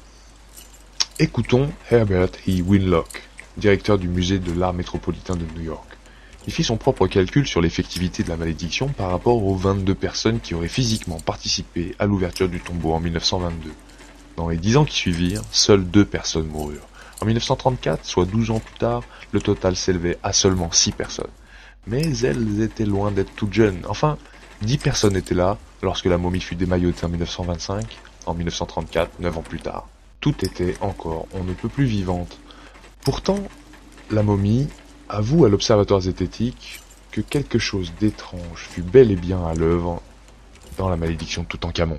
Écoutons Herbert E. Winlock, directeur du musée de l'art métropolitain de New York. Il fit son propre calcul sur l'effectivité de la malédiction par rapport aux vingt-deux personnes qui auraient physiquement participé à l'ouverture du tombeau en mille neuf cent vingt-deux. Dans les dix ans qui suivirent, seules deux personnes moururent. En mille neuf cent trente-quatre, soit douze ans plus tard, le total s'élevait à seulement six personnes. Mais elles étaient loin d'être toutes jeunes. Enfin, dix personnes étaient là lorsque la momie fut démaillotée en mille neuf cent vingt-cinq. En mille neuf cent trente-quatre, neuf ans plus tard, tout était encore on ne peut plus vivante. Pourtant, la momie avoue à l'Observatoire zététique que quelque chose d'étrange fut bel et bien à l'œuvre dans la malédiction de Toutankhamon.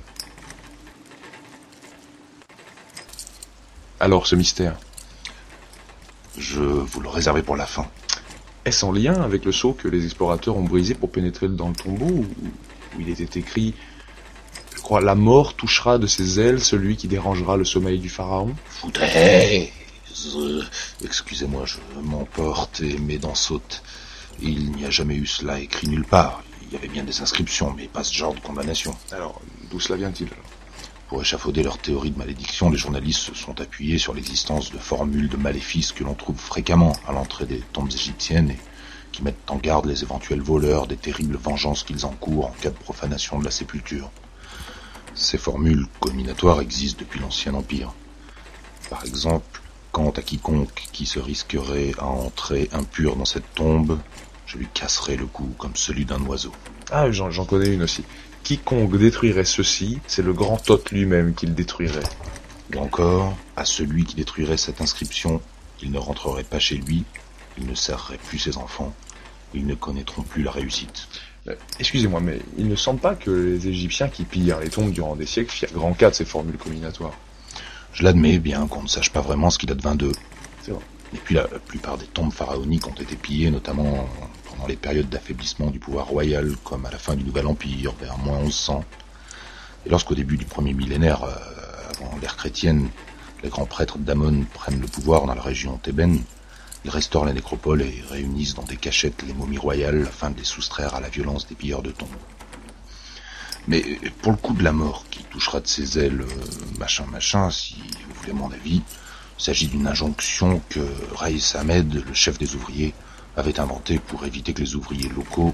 Alors, ce mystère, je vous le réservais pour la fin. Est-ce en lien avec le sceau que les explorateurs ont brisé pour pénétrer dans le tombeau, où, où il était écrit, je crois, la mort touchera de ses ailes celui qui dérangera le sommeil du pharaon? Foutaise! Excusez-moi, je m'emporte et mes dents sautent. Il n'y a jamais eu cela écrit nulle part. Il y avait bien des inscriptions, mais pas ce genre de condamnation. Alors, d'où cela vient-il? Pour échafauder leur théorie de malédiction, les journalistes se sont appuyés sur l'existence de formules de maléfices que l'on trouve fréquemment à l'entrée des tombes égyptiennes et qui mettent en garde les éventuels voleurs des terribles vengeances qu'ils encourent en cas de profanation de la sépulture. Ces formules comminatoires existent depuis l'Ancien Empire. Par exemple, quant à quiconque qui se risquerait à entrer impur dans cette tombe, je lui casserai le cou comme celui d'un oiseau. Ah, j'en, j'en connais une aussi. Quiconque détruirait ceci, c'est le grand Thoth lui-même qui le détruirait. Ou encore, à celui qui détruirait cette inscription, il ne rentrerait pas chez lui, il ne serrerait plus ses enfants, ils ne connaîtront plus la réussite. Euh, excusez-moi, mais il ne semble pas que les Égyptiens qui pillèrent les tombes durant des siècles firent grand cas de ces formules comminatoires. Je l'admets bien qu'on ne sache pas vraiment ce qu'il advint d'eux. C'est vrai. Et puis la, la plupart des tombes pharaoniques ont été pillées, notamment pendant les périodes d'affaiblissement du pouvoir royal, comme à la fin du Nouvel Empire, vers moins onze cents. Et lorsqu'au début du premier millénaire, euh, avant l'ère chrétienne, les grands prêtres d'Amon prennent le pouvoir dans la région thébaine, ils restaurent la nécropole et réunissent dans des cachettes les momies royales afin de les soustraire à la violence des pilleurs de tombes. Mais pour le coup de la mort qui touchera de ses ailes, euh, machin machin, si vous voulez mon avis, il s'agit d'une injonction que Raïs Ahmed, le chef des ouvriers, avait inventée pour éviter que les ouvriers locaux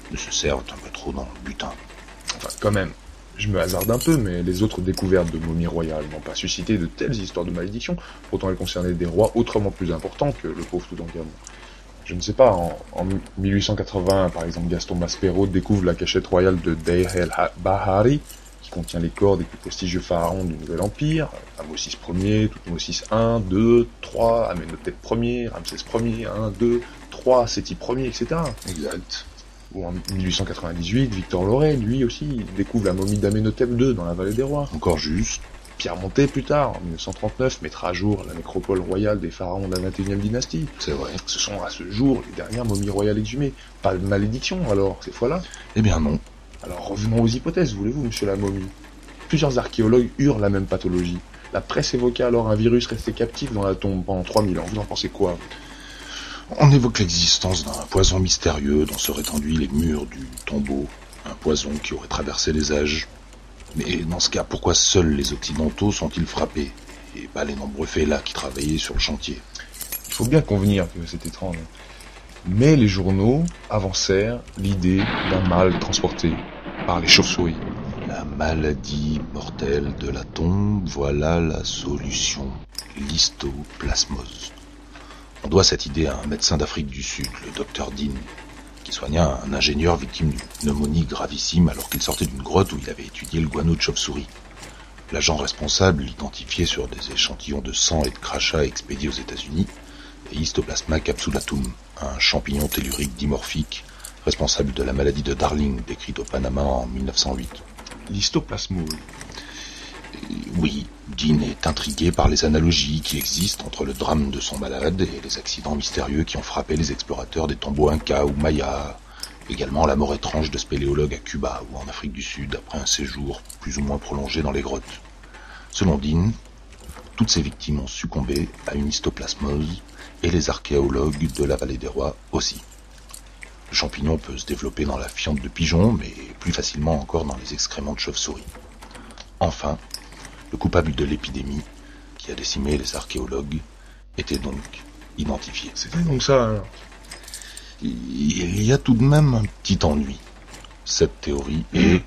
ne se servent un peu trop dans le butin. Enfin, quand même, je me hasarde un peu, mais les autres découvertes de momies royales n'ont pas suscité de telles histoires de malédiction, pourtant elles concernaient des rois autrement plus importants que le pauvre Toutankhamon. Je ne sais pas, en, en mille huit cent quatre-vingt, par exemple, Gaston Maspero découvre la cachette royale de Dey el-Bahari, qui contient les corps des plus prestigieux pharaons du Nouvel Empire, Ahmosis Ier, Toutmosis un, deux, trois, Amenhotep Ier, Ramsès Ier, un, deux, trois, Séti Ier, et cetera. Exact. Ou en mille huit cent quatre-vingt-dix-huit, Victor Loret, lui aussi, découvre la momie d'Amenhotep deux dans la vallée des rois. Encore juste. Pierre Montet, plus tard, en mille neuf cent trente-neuf, mettra à jour la nécropole royale des pharaons de la vingt et unième dynastie. C'est vrai. Ce sont à ce jour les dernières momies royales exhumées. Pas de malédiction, alors, ces fois-là. Eh bien non. Alors revenons aux hypothèses, voulez-vous, monsieur la momie? Plusieurs archéologues hurlent la même pathologie. La presse évoquait alors un virus resté captif dans la tombe pendant trois mille ans. Vous en pensez quoi? On évoque l'existence d'un poison mystérieux dont seraient enduits les murs du tombeau. Un poison qui aurait traversé les âges. Mais dans ce cas, pourquoi seuls les Occidentaux sont-ils frappés, et pas les nombreux félats qui travaillaient sur le chantier? Il faut bien convenir que c'est étrange. Mais les journaux avancèrent l'idée d'un mal transporté par les chauves-souris. La maladie mortelle de la tombe, voilà la solution. L'histoplasmose. On doit cette idée à un médecin d'Afrique du Sud, le docteur Dean, qui soigna un ingénieur victime d'une pneumonie gravissime alors qu'il sortait d'une grotte où il avait étudié le guano de chauve-souris. L'agent responsable l'identifiait sur des échantillons de sang et de crachat expédiés aux États-Unis, et Histoplasma capsulatum, un champignon tellurique dimorphique responsable de la maladie de Darling décrite au Panama en mille neuf cent huit. L'histoplasmose. Oui, Dean est intrigué par les analogies qui existent entre le drame de son malade et les accidents mystérieux qui ont frappé les explorateurs des tombeaux Inca ou Mayas. Également la mort étrange de spéléologues à Cuba ou en Afrique du Sud après un séjour plus ou moins prolongé dans les grottes. Selon Dean, toutes ces victimes ont succombé à une histoplasmose et les archéologues de la vallée des rois aussi. Le champignon peut se développer dans la fiente de pigeon, mais plus facilement encore dans les excréments de chauve-souris. Enfin, le coupable de l'épidémie, qui a décimé les archéologues, était donc identifié. C'était donc ça, alors. Il y a tout de même un petit ennui. Cette théorie est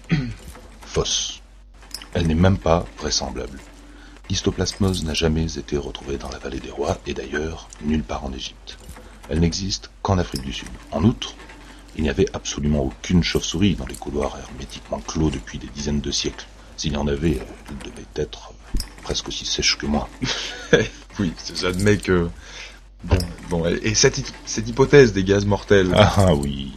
fausse. Elle n'est même pas vraisemblable. L'histoplasmose n'a jamais été retrouvée dans la vallée des rois, et d'ailleurs, nulle part en Égypte. Elle n'existe qu'en Afrique du Sud. En outre, il n'y avait absolument aucune chauve-souris dans les couloirs hermétiquement clos depuis des dizaines de siècles. S'il y en avait, elle devait être presque aussi sèche que moi. Oui, j'admets que... Bon, bon, et cette, cette hypothèse des gaz mortels... Ah oui,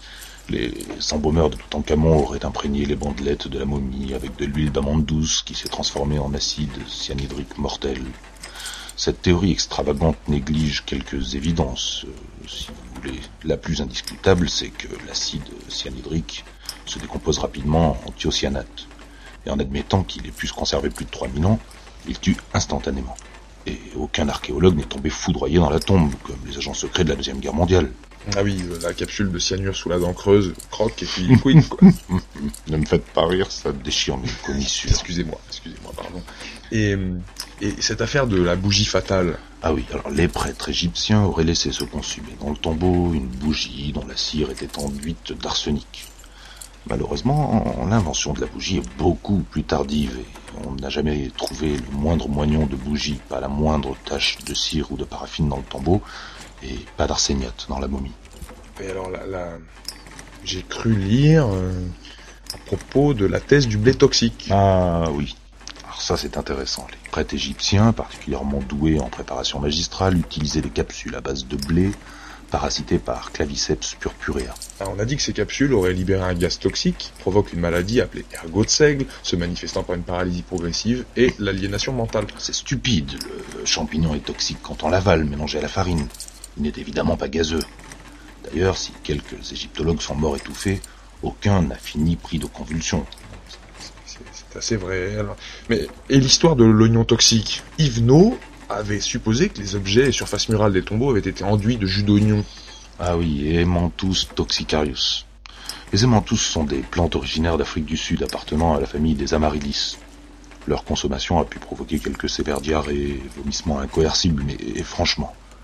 les embaumeurs de Toutankhamon auraient imprégné les bandelettes de la momie avec de l'huile d'amande douce qui s'est transformée en acide cyanhydrique mortel. Cette théorie extravagante néglige quelques évidences, euh, si vous voulez. La plus indiscutable, c'est que l'acide cyanhydrique se décompose rapidement en thiocyanate. Et en admettant qu'il ait pu se conserver plus de trois mille ans, il tue instantanément. Et aucun archéologue n'est tombé foudroyé dans la tombe, comme les agents secrets de la Deuxième Guerre mondiale. Ah oui, la capsule de cyanure sous la dent creuse, croque et puis quid, quoi. Ne me faites pas rire, ça déchire mes commissures. Excusez-moi, excusez-moi, pardon. Et, et cette affaire de la bougie fatale... Ah oui, alors les prêtres égyptiens auraient laissé se consumer dans le tombeau une bougie dont la cire était enduite d'arsenic. Malheureusement, l'invention de la bougie est beaucoup plus tardive et on n'a jamais trouvé le moindre moignon de bougie, pas la moindre tache de cire ou de paraffine dans le tombeau et pas d'arséniate dans la momie. Et alors là, là j'ai cru lire euh, à propos de la thèse du blé toxique. Ah oui, alors ça c'est intéressant. Les prêtres égyptiens, particulièrement doués en préparation magistrale, utilisaient des capsules à base de blé parasité par Claviceps purpurea. Alors on a dit que ces capsules auraient libéré un gaz toxique qui provoque une maladie appelée ergot de seigle, se manifestant par une paralysie progressive et l'aliénation mentale. C'est stupide, le champignon est toxique quand on l'avale, mélangé à la farine. Il n'est évidemment pas gazeux. D'ailleurs, si quelques égyptologues sont morts étouffés, aucun n'a fini pris de convulsions. C'est, c'est assez vrai. Alors. Mais et l'histoire de l'oignon toxique? Yvenot avait supposé que les objets et surfaces murales des tombeaux avaient été enduits de jus d'oignon. Ah oui, et Aimanthus toxicarius. Les aimanthus sont des plantes originaires d'Afrique du Sud appartenant à la famille des amaryllis. Leur consommation a pu provoquer quelques sévères diarrhées, vomissements incoercibles, mais et franchement,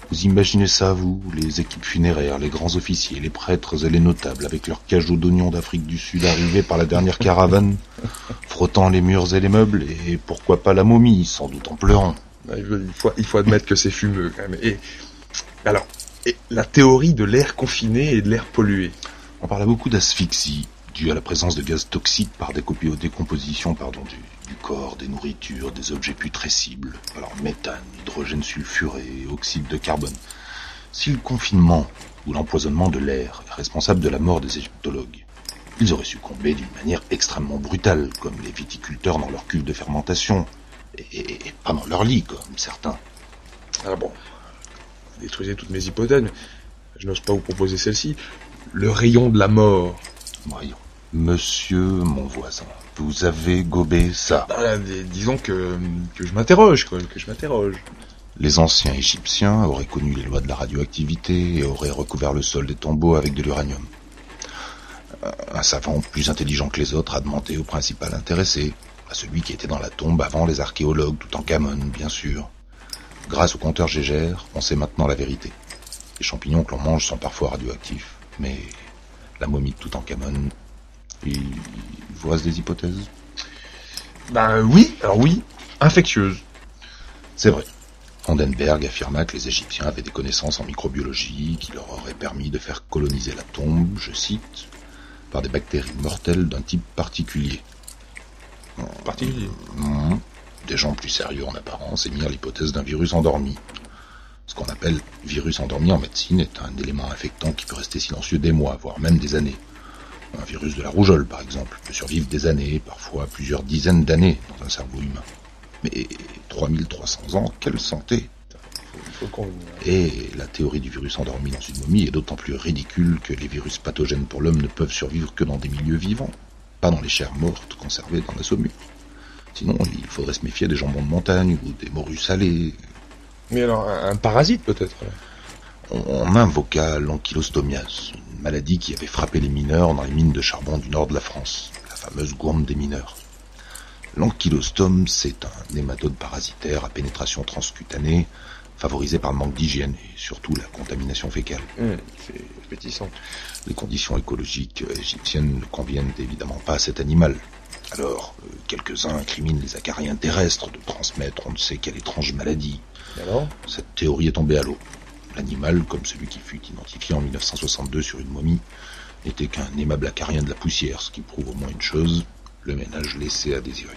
Vous imaginez ça, vous, les équipes funéraires, les grands officiers, les prêtres et les notables, avec leurs cajots d'oignons d'Afrique du Sud arrivés par la dernière caravane, frottant les murs et les meubles, et pourquoi pas la momie, sans doute en pleurant. Il faut, il faut admettre que c'est fumeux, quand même. Et, alors, et la théorie de l'air confiné et de l'air pollué. On parle beaucoup d'asphyxie, due à la présence de gaz toxiques par décomp- décomposition pardon, du, du corps, des nourritures, des objets putrescibles, alors méthane, hydrogène sulfuré, oxyde de carbone. Si le confinement ou l'empoisonnement de l'air est responsable de la mort des égyptologues, ils auraient succombé d'une manière extrêmement brutale, comme les viticulteurs dans leur cuve de fermentation, et, et, et pas dans leur lit, comme certains. Ah bon, vous détruisez toutes mes hypothèses, mais je n'ose pas vous proposer celle-ci. Le rayon de la mort. Voyons, monsieur mon voisin, vous avez gobé ça. Bah, disons que, que je m'interroge, quoi, que je m'interroge. Les anciens Égyptiens auraient connu les lois de la radioactivité et auraient recouvert le sol des tombeaux avec de l'uranium. Un savant plus intelligent que les autres a demandé au principal intéressé, à celui qui était dans la tombe avant les archéologues, Toutankhamon, bien sûr. Grâce au compteur Gégère, on sait maintenant la vérité. Les champignons que l'on mange sont parfois radioactifs, mais la momie de Toutankhamon, il vous reste des hypothèses? Ben oui, alors oui, infectieuse. C'est vrai. Vandenberg affirma que les Égyptiens avaient des connaissances en microbiologie qui leur auraient permis de faire coloniser la tombe, je cite, par des bactéries mortelles d'un type particulier. Particulier. Mmh. Des gens plus sérieux en apparence émirent l'hypothèse d'un virus endormi. Ce qu'on appelle virus endormi en médecine est un élément infectant qui peut rester silencieux des mois, voire même des années. Un virus de la rougeole, par exemple, peut survivre des années, parfois plusieurs dizaines d'années dans un cerveau humain. Mais trois mille trois cents ans, quelle santé! Il faut qu'on... Et la théorie du virus endormi dans une momie est d'autant plus ridicule que les virus pathogènes pour l'homme ne peuvent survivre que dans des milieux vivants, pas dans les chairs mortes conservées dans la saumure. Sinon, il faudrait se méfier des jambons de montagne ou des morues salées. Mais alors, un, un parasite peut-être? On, on invoqua l'ankylostomiase, une maladie qui avait frappé les mineurs dans les mines de charbon du nord de la France, la fameuse gourme des mineurs. L'ankylostome, c'est un nématode parasitaire à pénétration transcutanée, favorisé par le manque d'hygiène et surtout la contamination fécale. Mmh, c'est appétissant. Les conditions écologiques égyptiennes ne conviennent évidemment pas à cet animal. Alors, euh, quelques-uns incriminent les acariens terrestres de transmettre on ne sait quelle étrange maladie. Et alors ? Cette théorie est tombée à l'eau. L'animal, comme celui qui fut identifié en mille neuf cent soixante-deux sur une momie, n'était qu'un aimable acarien de la poussière, ce qui prouve au moins une chose, le ménage laissé à désirer.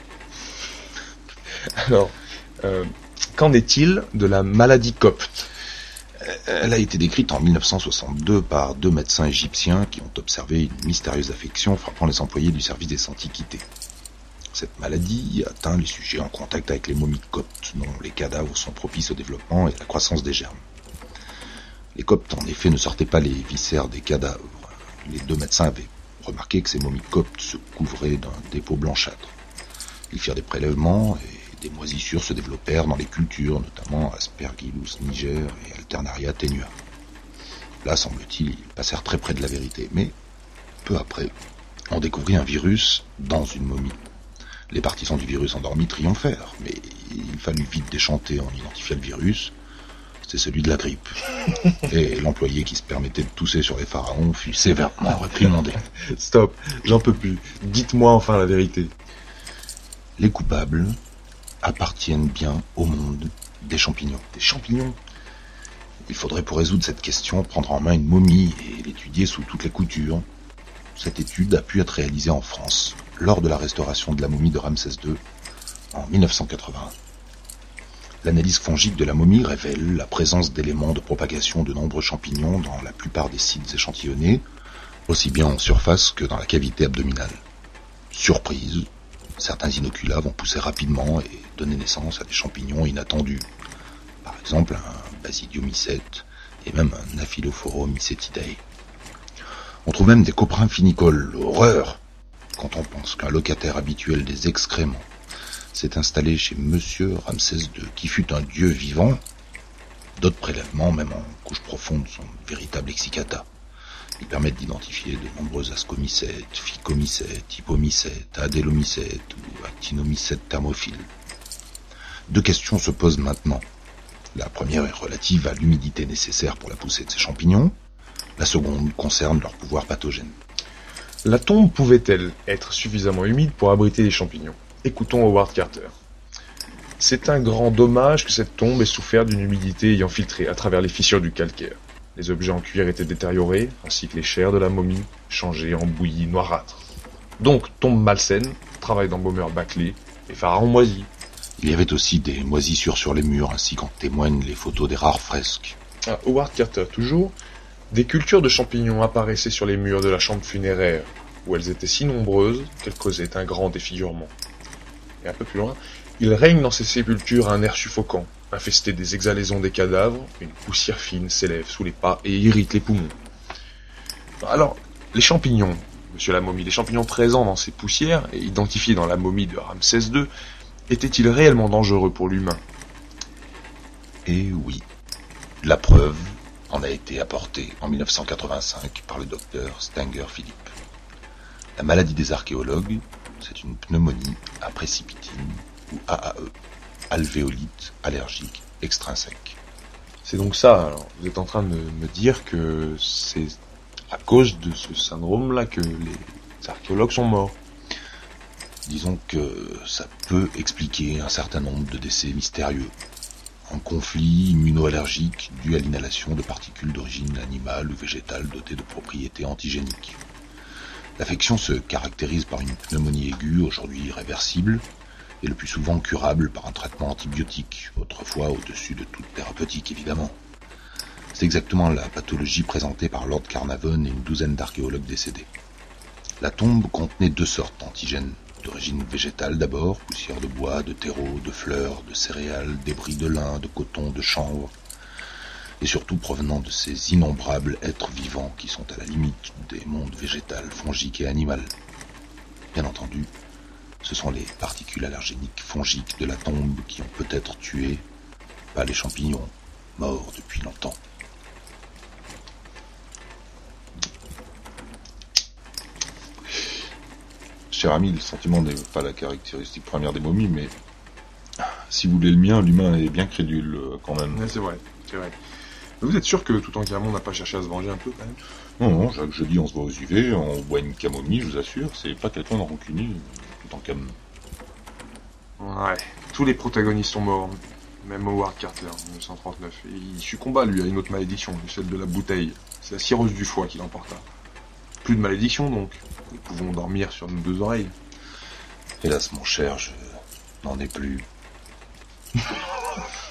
Alors, euh, qu'en est-il de la maladie copte ? Elle a été décrite en mille neuf cent soixante-deux par deux médecins égyptiens qui ont observé une mystérieuse affection frappant les employés du service des antiquités. Cette maladie atteint les sujets en contact avec les momies coptes, dont les cadavres sont propices au développement et à la croissance des germes. Les coptes, en effet, ne sortaient pas les viscères des cadavres. Les deux médecins avaient remarqué que ces momies coptes se couvraient d'un dépôt blanchâtre. Ils firent des prélèvements et des moisissures se développèrent dans les cultures, notamment Aspergillus niger et Alternaria tenua. Là, semble-t-il, ils passèrent très près de la vérité, mais peu après, on découvrit un virus dans une momie. Les partisans du virus endormi triomphèrent, mais il fallut vite déchanter en identifiant le virus. C'était celui de la grippe. Et l'employé qui se permettait de tousser sur les pharaons fut sévèrement réprimandé. Stop, j'en peux plus. Dites-moi enfin la vérité. Les coupables appartiennent bien au monde des champignons. Des champignons ? Il faudrait pour résoudre cette question prendre en main une momie et l'étudier sous toutes les coutures. Cette étude a pu être réalisée en France lors de la restauration de la momie de Ramsès deux en mille neuf cent quatre-vingt-un. L'analyse fongique de la momie révèle la présence d'éléments de propagation de nombreux champignons dans la plupart des sites échantillonnés, aussi bien en surface que dans la cavité abdominale. Surprise, certains inoculats vont pousser rapidement et donner naissance à des champignons inattendus. Par exemple, un Basidiomycète et même un Aphilophoromycetidae. On trouve même des coprins finicoles, horreur, quand on pense qu'un locataire habituel des excréments s'est installé chez Monsieur Ramsès deux, qui fut un dieu vivant. D'autres prélèvements, même en couche profonde, sont de véritables exicata. Ils permettent d'identifier de nombreux ascomycètes, phycomycètes, hypomycètes, adélomycètes ou actinomycètes thermophiles. Deux questions se posent maintenant. La première est relative à l'humidité nécessaire pour la poussée de ces champignons. La seconde concerne leur pouvoir pathogène. La tombe pouvait-elle être suffisamment humide pour abriter les champignons? Écoutons Howard Carter. C'est un grand dommage que cette tombe ait souffert d'une humidité ayant filtré à travers les fissures du calcaire. Les objets en cuir étaient détériorés, ainsi que les chairs de la momie, changées en bouillie noirâtre. Donc, tombe malsaine, travail d'embaumeur bâclé, et pharaon moisi. Il y avait aussi des moisissures sur les murs, ainsi qu'en témoignent les photos des rares fresques. Ah, Howard Carter, toujours. Des cultures de champignons apparaissaient sur les murs de la chambre funéraire, où elles étaient si nombreuses qu'elles causaient un grand défigurement. Et un peu plus loin, il règne dans ces sépultures un air suffocant, infesté des exhalaisons des cadavres, une poussière fine s'élève sous les pas et irrite les poumons. Alors, les champignons, monsieur la momie, les champignons présents dans ces poussières, et identifiés dans la momie de Ramsès deux, étaient-ils réellement dangereux pour l'humain? Et oui, la preuve en a été apportée en mille neuf cent quatre-vingt-cinq par le docteur Stenger Philippe. La maladie des archéologues, c'est une pneumonie à précipitine ou A A E, alvéolite allergique extrinsèque. C'est donc ça, alors. Vous êtes en train de me dire que c'est à cause de ce syndrome-là que les archéologues sont morts. Disons que ça peut expliquer un certain nombre de décès mystérieux. Un conflit immunoallergique dû à l'inhalation de particules d'origine animale ou végétale dotées de propriétés antigéniques. L'affection se caractérise par une pneumonie aiguë, aujourd'hui irréversible, et le plus souvent curable par un traitement antibiotique, autrefois au-dessus de toute thérapeutique évidemment. C'est exactement la pathologie présentée par Lord Carnarvon et une douzaine d'archéologues décédés. La tombe contenait deux sortes d'antigènes, d'origine végétale d'abord, poussière de bois, de terreau, de fleurs, de céréales, débris de lin, de coton, de chanvre, et surtout provenant de ces innombrables êtres vivants qui sont à la limite des mondes végétal, fongique et animal. Bien entendu, ce sont les particules allergéniques fongiques de la tombe qui ont peut-être tué, pas les champignons, morts depuis longtemps. Cher ami, le sentiment n'est pas la caractéristique première des momies, mais si vous voulez le mien, l'humain est bien crédule quand même. Ouais, c'est vrai, c'est vrai. Mais vous êtes sûr que Toutankhamon n'a pas cherché à se venger un peu quand même? Non, non, Jacques Jeudi, on se voit aux U V, on boit une camomille, je vous assure, c'est pas quelqu'un de rancunier, Toutankhamon. Ouais, tous les protagonistes sont morts, même Howard Carter en mille neuf cent trente-neuf. Et il succomba, lui, à une autre malédiction, celle de la bouteille. C'est la cirrhose du foie qui l'emporta. Plus de malédiction donc, nous pouvons dormir sur nos deux oreilles. Hélas mon cher, je n'en ai plus.